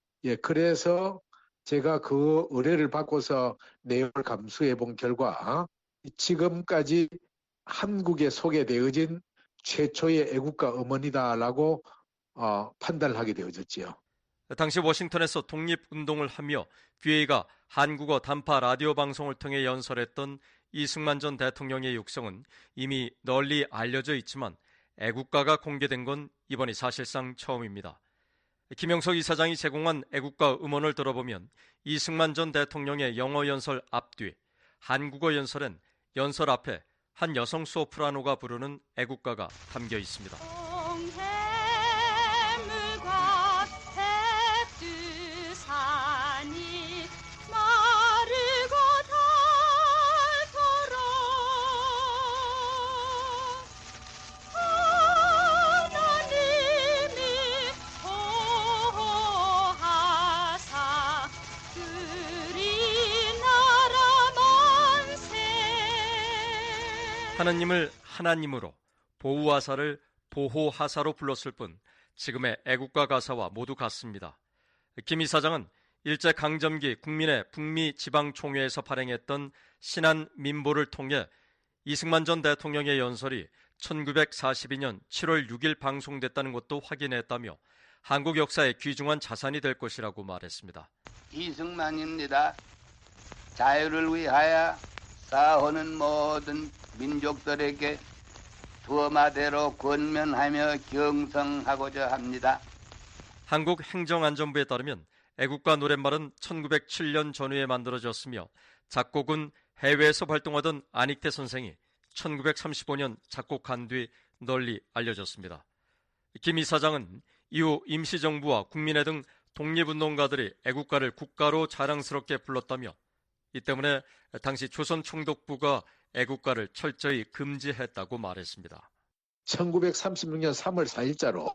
그래서 제가 그 의뢰를 받고서 내용을 감수해 본 결과 지금까지 한국에 소개되어진 최초의 애국가 음원이다라고 판단을 하게 되어졌지요. 당시 워싱턴에서 독립운동을 하며 VOA가 한국어 단파 라디오 방송을 통해 연설했던 이승만 전 대통령의 육성은 이미 널리 알려져 있지만 애국가가 공개된 건 이번이 사실상 처음입니다. 김영석 이사장이 제공한 애국가 음원을 들어보면 이승만 전 대통령의 영어 연설 앞뒤, 한국어 연설엔 연설 앞에 한 여성 소프라노가 부르는 애국가가 담겨 있습니다. 하느님을 하나님으로, 보우하사를 보호하사로 불렀을 뿐 지금의 애국가 가사와 모두 같습니다. 김 이사장은 일제강점기 국민의 북미 지방총회에서 발행했던 신안 민보를 통해 이승만 전 대통령의 연설이 1942년 7월 6일 방송됐다는 것도 확인했다며 한국 역사의 귀중한 자산이 될 것이라고 말했습니다. 이승만입니다. 자유를 위하여 싸우는 모든 민족들에게 두어마대로 권면하며 경성하고자 합니다. 한국 행정안전부에 따르면 애국가 노랫말은 1907년 전후에 만들어졌으며 작곡은 해외에서 활동하던 안익태 선생이 1935년 작곡한 뒤 널리 알려졌습니다. 김 이사장은 이후 임시정부와 국민회 등 독립운동가들이 애국가를 국가로 자랑스럽게 불렀다며 이 때문에 당시 조선총독부가 애국가를 철저히 금지했다고 말했습니다. 1936년 3월 4일자로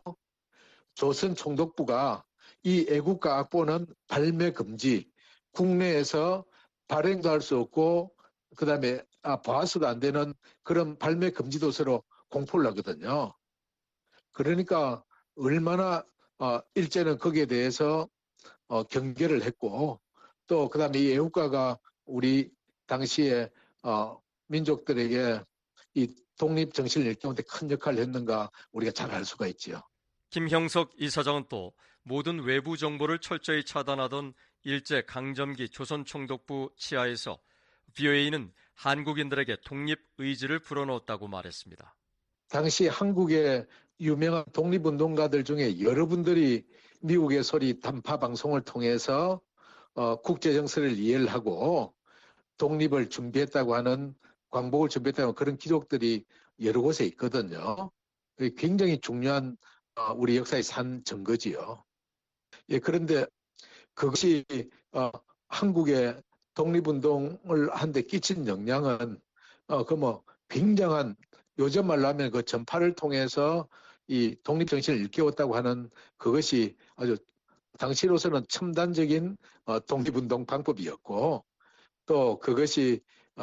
조선총독부가 이 애국가 악보는 발매 금지, 국내에서 발행도 할 수 없고 그다음에 봐서도 안 되는 그런 발매 금지 도서로 공포를 하거든요. 그러니까 얼마나 일제는 거기에 대해서 경계를 했고 또 그다음에 이 애국가가 우리 당시에 민족들에게 이 독립 정신을 일깨우는 데 큰 역할을 했는가 우리가 잘 알 수가 있지요. 김형석 이사장은 또 모든 외부 정보를 철저히 차단하던 일제 강점기 조선총독부 치하에서 VOA는 한국인들에게 독립 의지를 불어넣었다고 말했습니다. 당시 한국의 유명한 독립운동가들 중에 여러분들이 미국의 소리 단파 방송을 통해서 국제정세를 이해를 하고 독립을 준비했다고 하는 광복을 준비했다고 하는 그런 기록들이 여러 곳에 있거든요. 굉장히 중요한 우리 역사의 산 증거지요. 예, 그런데 그것이 한국의 독립운동을 하는데 끼친 영향은 굉장한 요즘 말로 하면 그 전파를 통해서 이 독립정신을 일깨웠다고 하는 그것이 아주 당시로서는 첨단적인 독립운동 방법이었고 또 그것이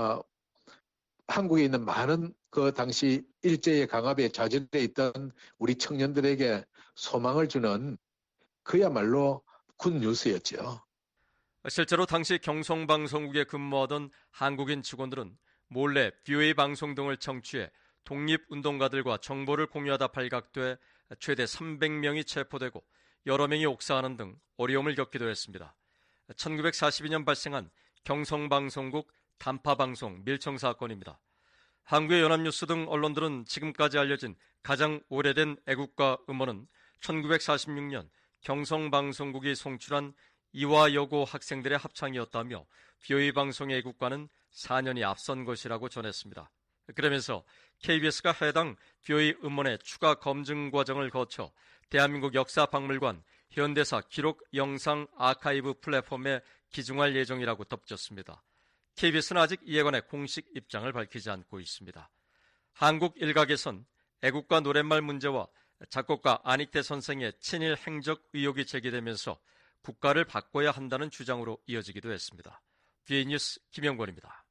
한국에 있는 많은 그 당시 일제의 강압에 좌절돼 있던 우리 청년들에게 소망을 주는 그야말로 굿뉴스였죠. 실제로 당시 경성방송국에 근무하던 한국인 직원들은 몰래 VOA 방송 등을 청취해 독립운동가들과 정보를 공유하다 발각돼 최대 300명이 체포되고 여러 명이 옥사하는 등 어려움을 겪기도 했습니다. 1942년 발생한 경성방송국 단파방송 밀청 사건입니다. 한국의 연합뉴스 등 언론들은 지금까지 알려진 가장 오래된 애국가 음원은 1946년 경성방송국이 송출한 이화여고 학생들의 합창이었다며 VOA 방송의 애국가는 4년이 앞선 것이라고 전했습니다. 그러면서 KBS가 해당 VOA 음원의 추가 검증 과정을 거쳐 대한민국 역사박물관 현대사 기록 영상 아카이브 플랫폼에 기증할 예정이라고 덧붙였습니다. KBS는 아직 이에 관해 공식 입장을 밝히지 않고 있습니다. 한국 일각에선 애국가 노랫말 문제와 작곡가 안익태 선생의 친일 행적 의혹이 제기되면서 국가를 바꿔야 한다는 주장으로 이어지기도 했습니다. VOA 뉴스 김영권입니다.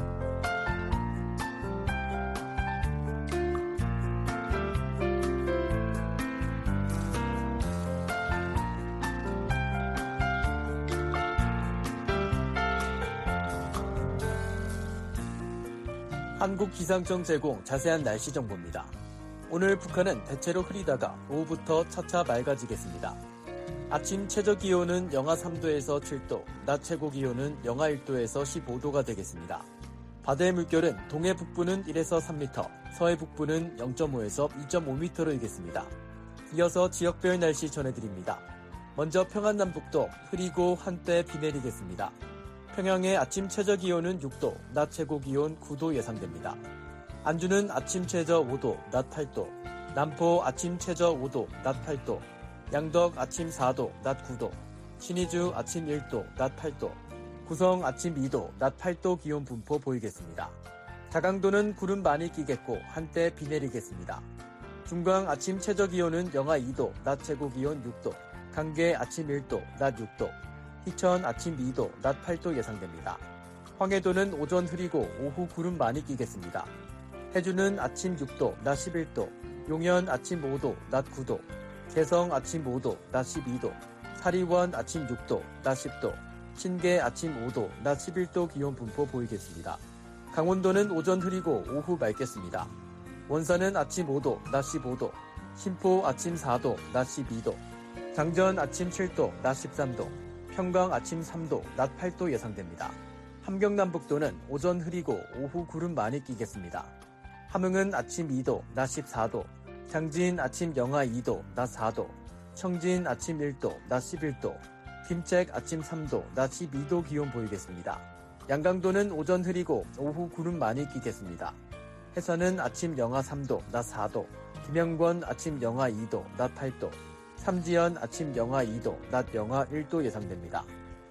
한국기상청 제공 자세한 날씨 정보입니다. 오늘 북한은 대체로 흐리다가 오후부터 차차 맑아지겠습니다. 아침 최저기온은 영하 3도에서 7도, 낮 최고기온은 영하 1도에서 15도가 되겠습니다. 바다의 물결은 동해 북부는 1에서 3m, 서해 북부는 0.5에서 2.5m로 일겠습니다. 이어서 지역별 날씨 전해드립니다. 먼저 평안남북도 흐리고 한때 비 내리겠습니다. 평양의 아침 최저기온은 6도, 낮 최고기온 9도 예상됩니다. 안주는 아침 최저 5도, 낮 8도, 남포 아침 최저 5도, 낮 8도, 양덕 아침 4도, 낮 9도, 신의주 아침 1도, 낮 8도, 구성 아침 2도, 낮 8도 기온 분포 보이겠습니다. 자강도는 구름 많이 끼겠고 한때 비 내리겠습니다. 중강 아침 최저기온은 영하 2도, 낮 최고기온 6도, 강계 아침 1도, 낮 6도, 희천 아침 2도, 낮 8도 예상됩니다. 황해도는 오전 흐리고 오후 구름 많이 끼겠습니다. 해주는 아침 6도, 낮 11도, 용현 아침 5도, 낮 9도, 개성 아침 5도, 낮 12도, 사리원 아침 6도, 낮 10도, 신계 아침 5도, 낮 11도 기온 분포 보이겠습니다. 강원도는 오전 흐리고 오후 맑겠습니다. 원산은 아침 5도, 낮 15도, 신포 아침 4도, 낮 12도, 장전 아침 7도, 낮 13도, 평강 아침 3도, 낮 8도 예상됩니다. 함경남북도는 오전 흐리고 오후 구름 많이 끼겠습니다. 함흥은 아침 2도, 낮 14도, 장진 아침 영하 2도, 낮 4도, 청진 아침 1도, 낮 11도, 김책 아침 3도, 낮 12도 기온 보이겠습니다. 양강도는 오전 흐리고 오후 구름 많이 끼겠습니다. 해선은 아침 영하 3도, 낮 4도, 김영권 아침 영하 2도, 낮 8도, 삼지연 아침 영하 2도, 낮 영하 1도 예상됩니다.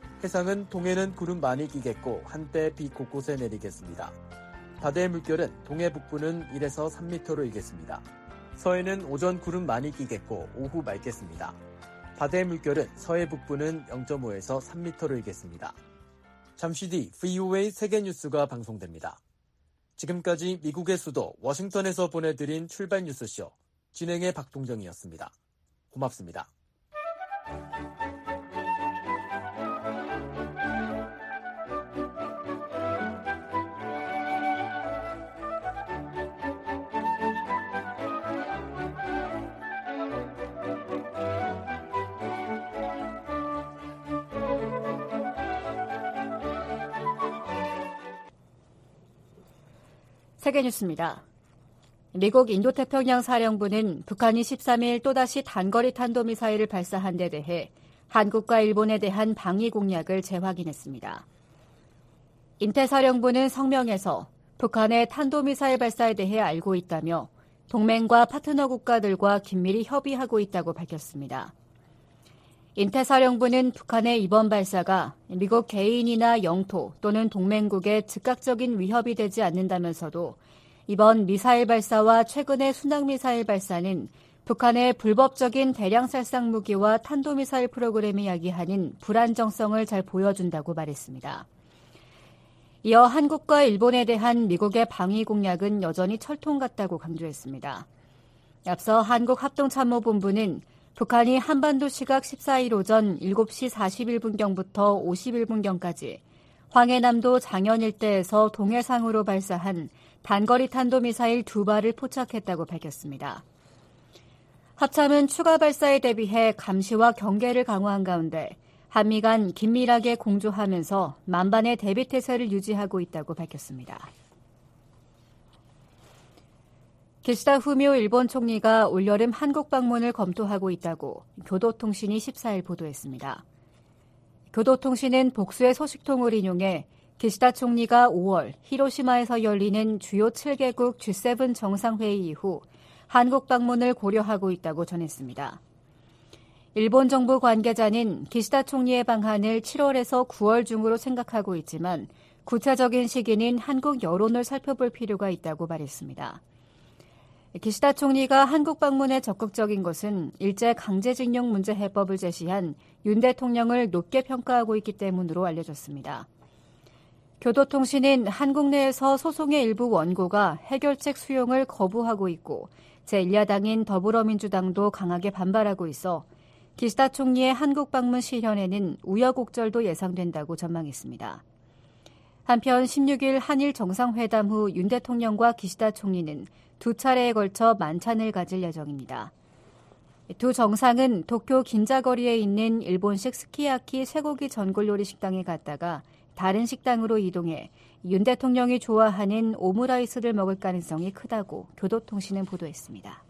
해상은 동해는 구름 많이 끼겠고 한때 비 곳곳에 내리겠습니다. 바다의 물결은 동해 북부는 1에서 3m로 일겠습니다. 서해는 오전 구름 많이 끼겠고 오후 맑겠습니다. 바다의 물결은 서해 북부는 0.5에서 3m로 일겠습니다. 잠시 뒤 VOA 세계뉴스가 방송됩니다. 지금까지 미국의 수도 워싱턴에서 보내드린 출발 뉴스쇼 진행의 박동정이었습니다. 고맙습니다. 세계뉴스입니다. 미국 인도태평양 사령부는 북한이 13일 또다시 단거리 탄도미사일을 발사한 데 대해 한국과 일본에 대한 방위 공약을 재확인했습니다. 인태사령부는 성명에서 북한의 탄도미사일 발사에 대해 알고 있다며 동맹과 파트너 국가들과 긴밀히 협의하고 있다고 밝혔습니다. 인태사령부는 북한의 이번 발사가 미국 개인이나 영토 또는 동맹국에 즉각적인 위협이 되지 않는다면서도 이번 미사일 발사와 최근의 순항미사일 발사는 북한의 불법적인 대량살상 무기와 탄도미사일 프로그램이 야기하는 불안정성을 잘 보여준다고 말했습니다. 이어 한국과 일본에 대한 미국의 방위 공약은 여전히 철통 같다고 강조했습니다. 앞서 한국합동참모본부는 북한이 한반도 시각 14일 오전 7시 41분경부터 51분경까지 황해남도 장현 일대에서 동해상으로 발사한 단거리 탄도미사일 2발을 포착했다고 밝혔습니다. 합참은 추가 발사에 대비해 감시와 경계를 강화한 가운데 한미 간 긴밀하게 공조하면서 만반의 대비 태세를 유지하고 있다고 밝혔습니다. 기시다 후미오 일본 총리가 올여름 한국 방문을 검토하고 있다고 교도통신이 14일 보도했습니다. 교도통신은 복수의 소식통을 인용해 기시다 총리가 5월 히로시마에서 열리는 주요 7개국 G7 정상회의 이후 한국 방문을 고려하고 있다고 전했습니다. 일본 정부 관계자는 기시다 총리의 방한을 7월에서 9월 중으로 생각하고 있지만 구체적인 시기는 한국 여론을 살펴볼 필요가 있다고 말했습니다. 기시다 총리가 한국 방문에 적극적인 것은 일제 강제징용 문제 해법을 제시한 윤 대통령을 높게 평가하고 있기 때문으로 알려졌습니다. 교도통신은 한국 내에서 소송의 일부 원고가 해결책 수용을 거부하고 있고 제1야당인 더불어민주당도 강하게 반발하고 있어 기시다 총리의 한국 방문 실현에는 우여곡절도 예상된다고 전망했습니다. 한편 16일 한일 정상회담 후 윤 대통령과 기시다 총리는 두 차례에 걸쳐 만찬을 가질 예정입니다. 두 정상은 도쿄 긴자거리에 있는 일본식 스키야키 쇠고기 전골요리 식당에 갔다가 다른 식당으로 이동해 윤 대통령이 좋아하는 오므라이스를 먹을 가능성이 크다고 교도통신은 보도했습니다.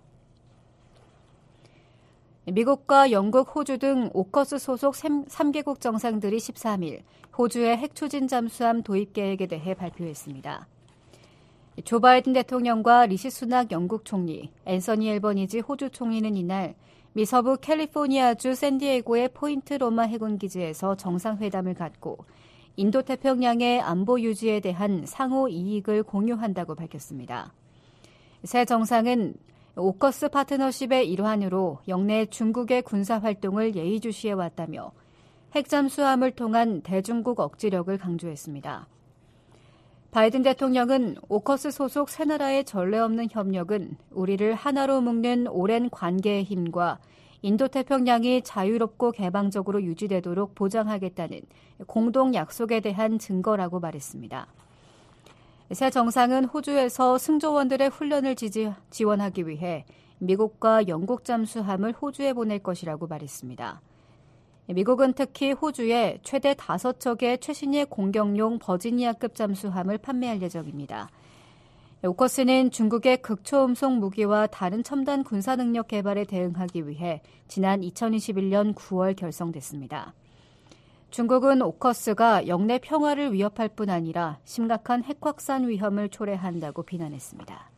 미국과 영국, 호주 등 오커스 소속 3개국 정상들이 13일 호주의 핵추진 잠수함 도입 계획에 대해 발표했습니다. 조 바이든 대통령과 리시 수낙 영국 총리, 앤서니 앨버니지 호주 총리는 이날 미 서부 캘리포니아주 샌디에고의 포인트 로마 해군기지에서 정상회담을 갖고 인도태평양의 안보 유지에 대한 상호 이익을 공유한다고 밝혔습니다. 새 정상은 오커스 파트너십의 일환으로 영내 중국의 군사활동을 예의주시해왔다며 핵잠수함을 통한 대중국 억지력을 강조했습니다. 바이든 대통령은 오커스 소속 세 나라의 전례 없는 협력은 우리를 하나로 묶는 오랜 관계의 힘과 인도태평양이 자유롭고 개방적으로 유지되도록 보장하겠다는 공동 약속에 대한 증거라고 말했습니다. 새 정상은 호주에서 승조원들의 훈련을 지원하기 위해 미국과 영국 잠수함을 호주에 보낼 것이라고 말했습니다. 미국은 특히 호주에 최대 5척의 최신의 공격용 버지니아급 잠수함을 판매할 예정입니다. 오커스는 중국의 극초음속 무기와 다른 첨단 군사 능력 개발에 대응하기 위해 지난 2021년 9월 결성됐습니다. 중국은 오커스가 영내 평화를 위협할 뿐 아니라 심각한 핵 확산 위험을 초래한다고 비난했습니다.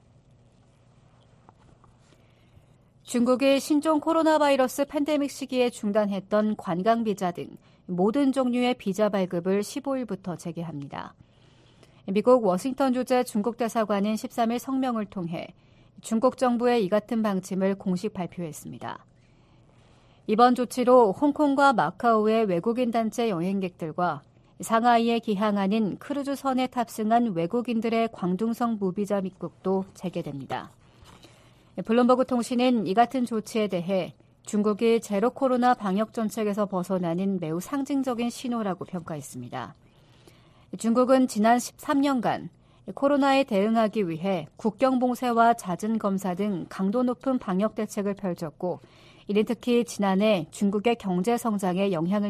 중국이 신종 코로나 바이러스 팬데믹 시기에 중단했던 관광 비자 등 모든 종류의 비자 발급을 15일부터 재개합니다. 미국 워싱턴 주재 중국 대사관은 13일 성명을 통해 중국 정부의 이 같은 방침을 공식 발표했습니다. 이번 조치로 홍콩과 마카오의 외국인 단체 여행객들과 상하이에 기항하는 크루즈선에 탑승한 외국인들의 광둥성 무비자 입국도 재개됩니다. 블룸버그 통신은 이 같은 조치에 대해 중국이 제로 코로나 방역 정책에서 벗어나는 매우 상징적인 신호라고 평가했습니다. 중국은 지난 13년간 코로나에 대응하기 위해 국경 봉쇄와 잦은 검사 등 강도 높은 방역 대책을 펼쳤고, 이는 특히 지난해 중국의 경제 성장에 영향을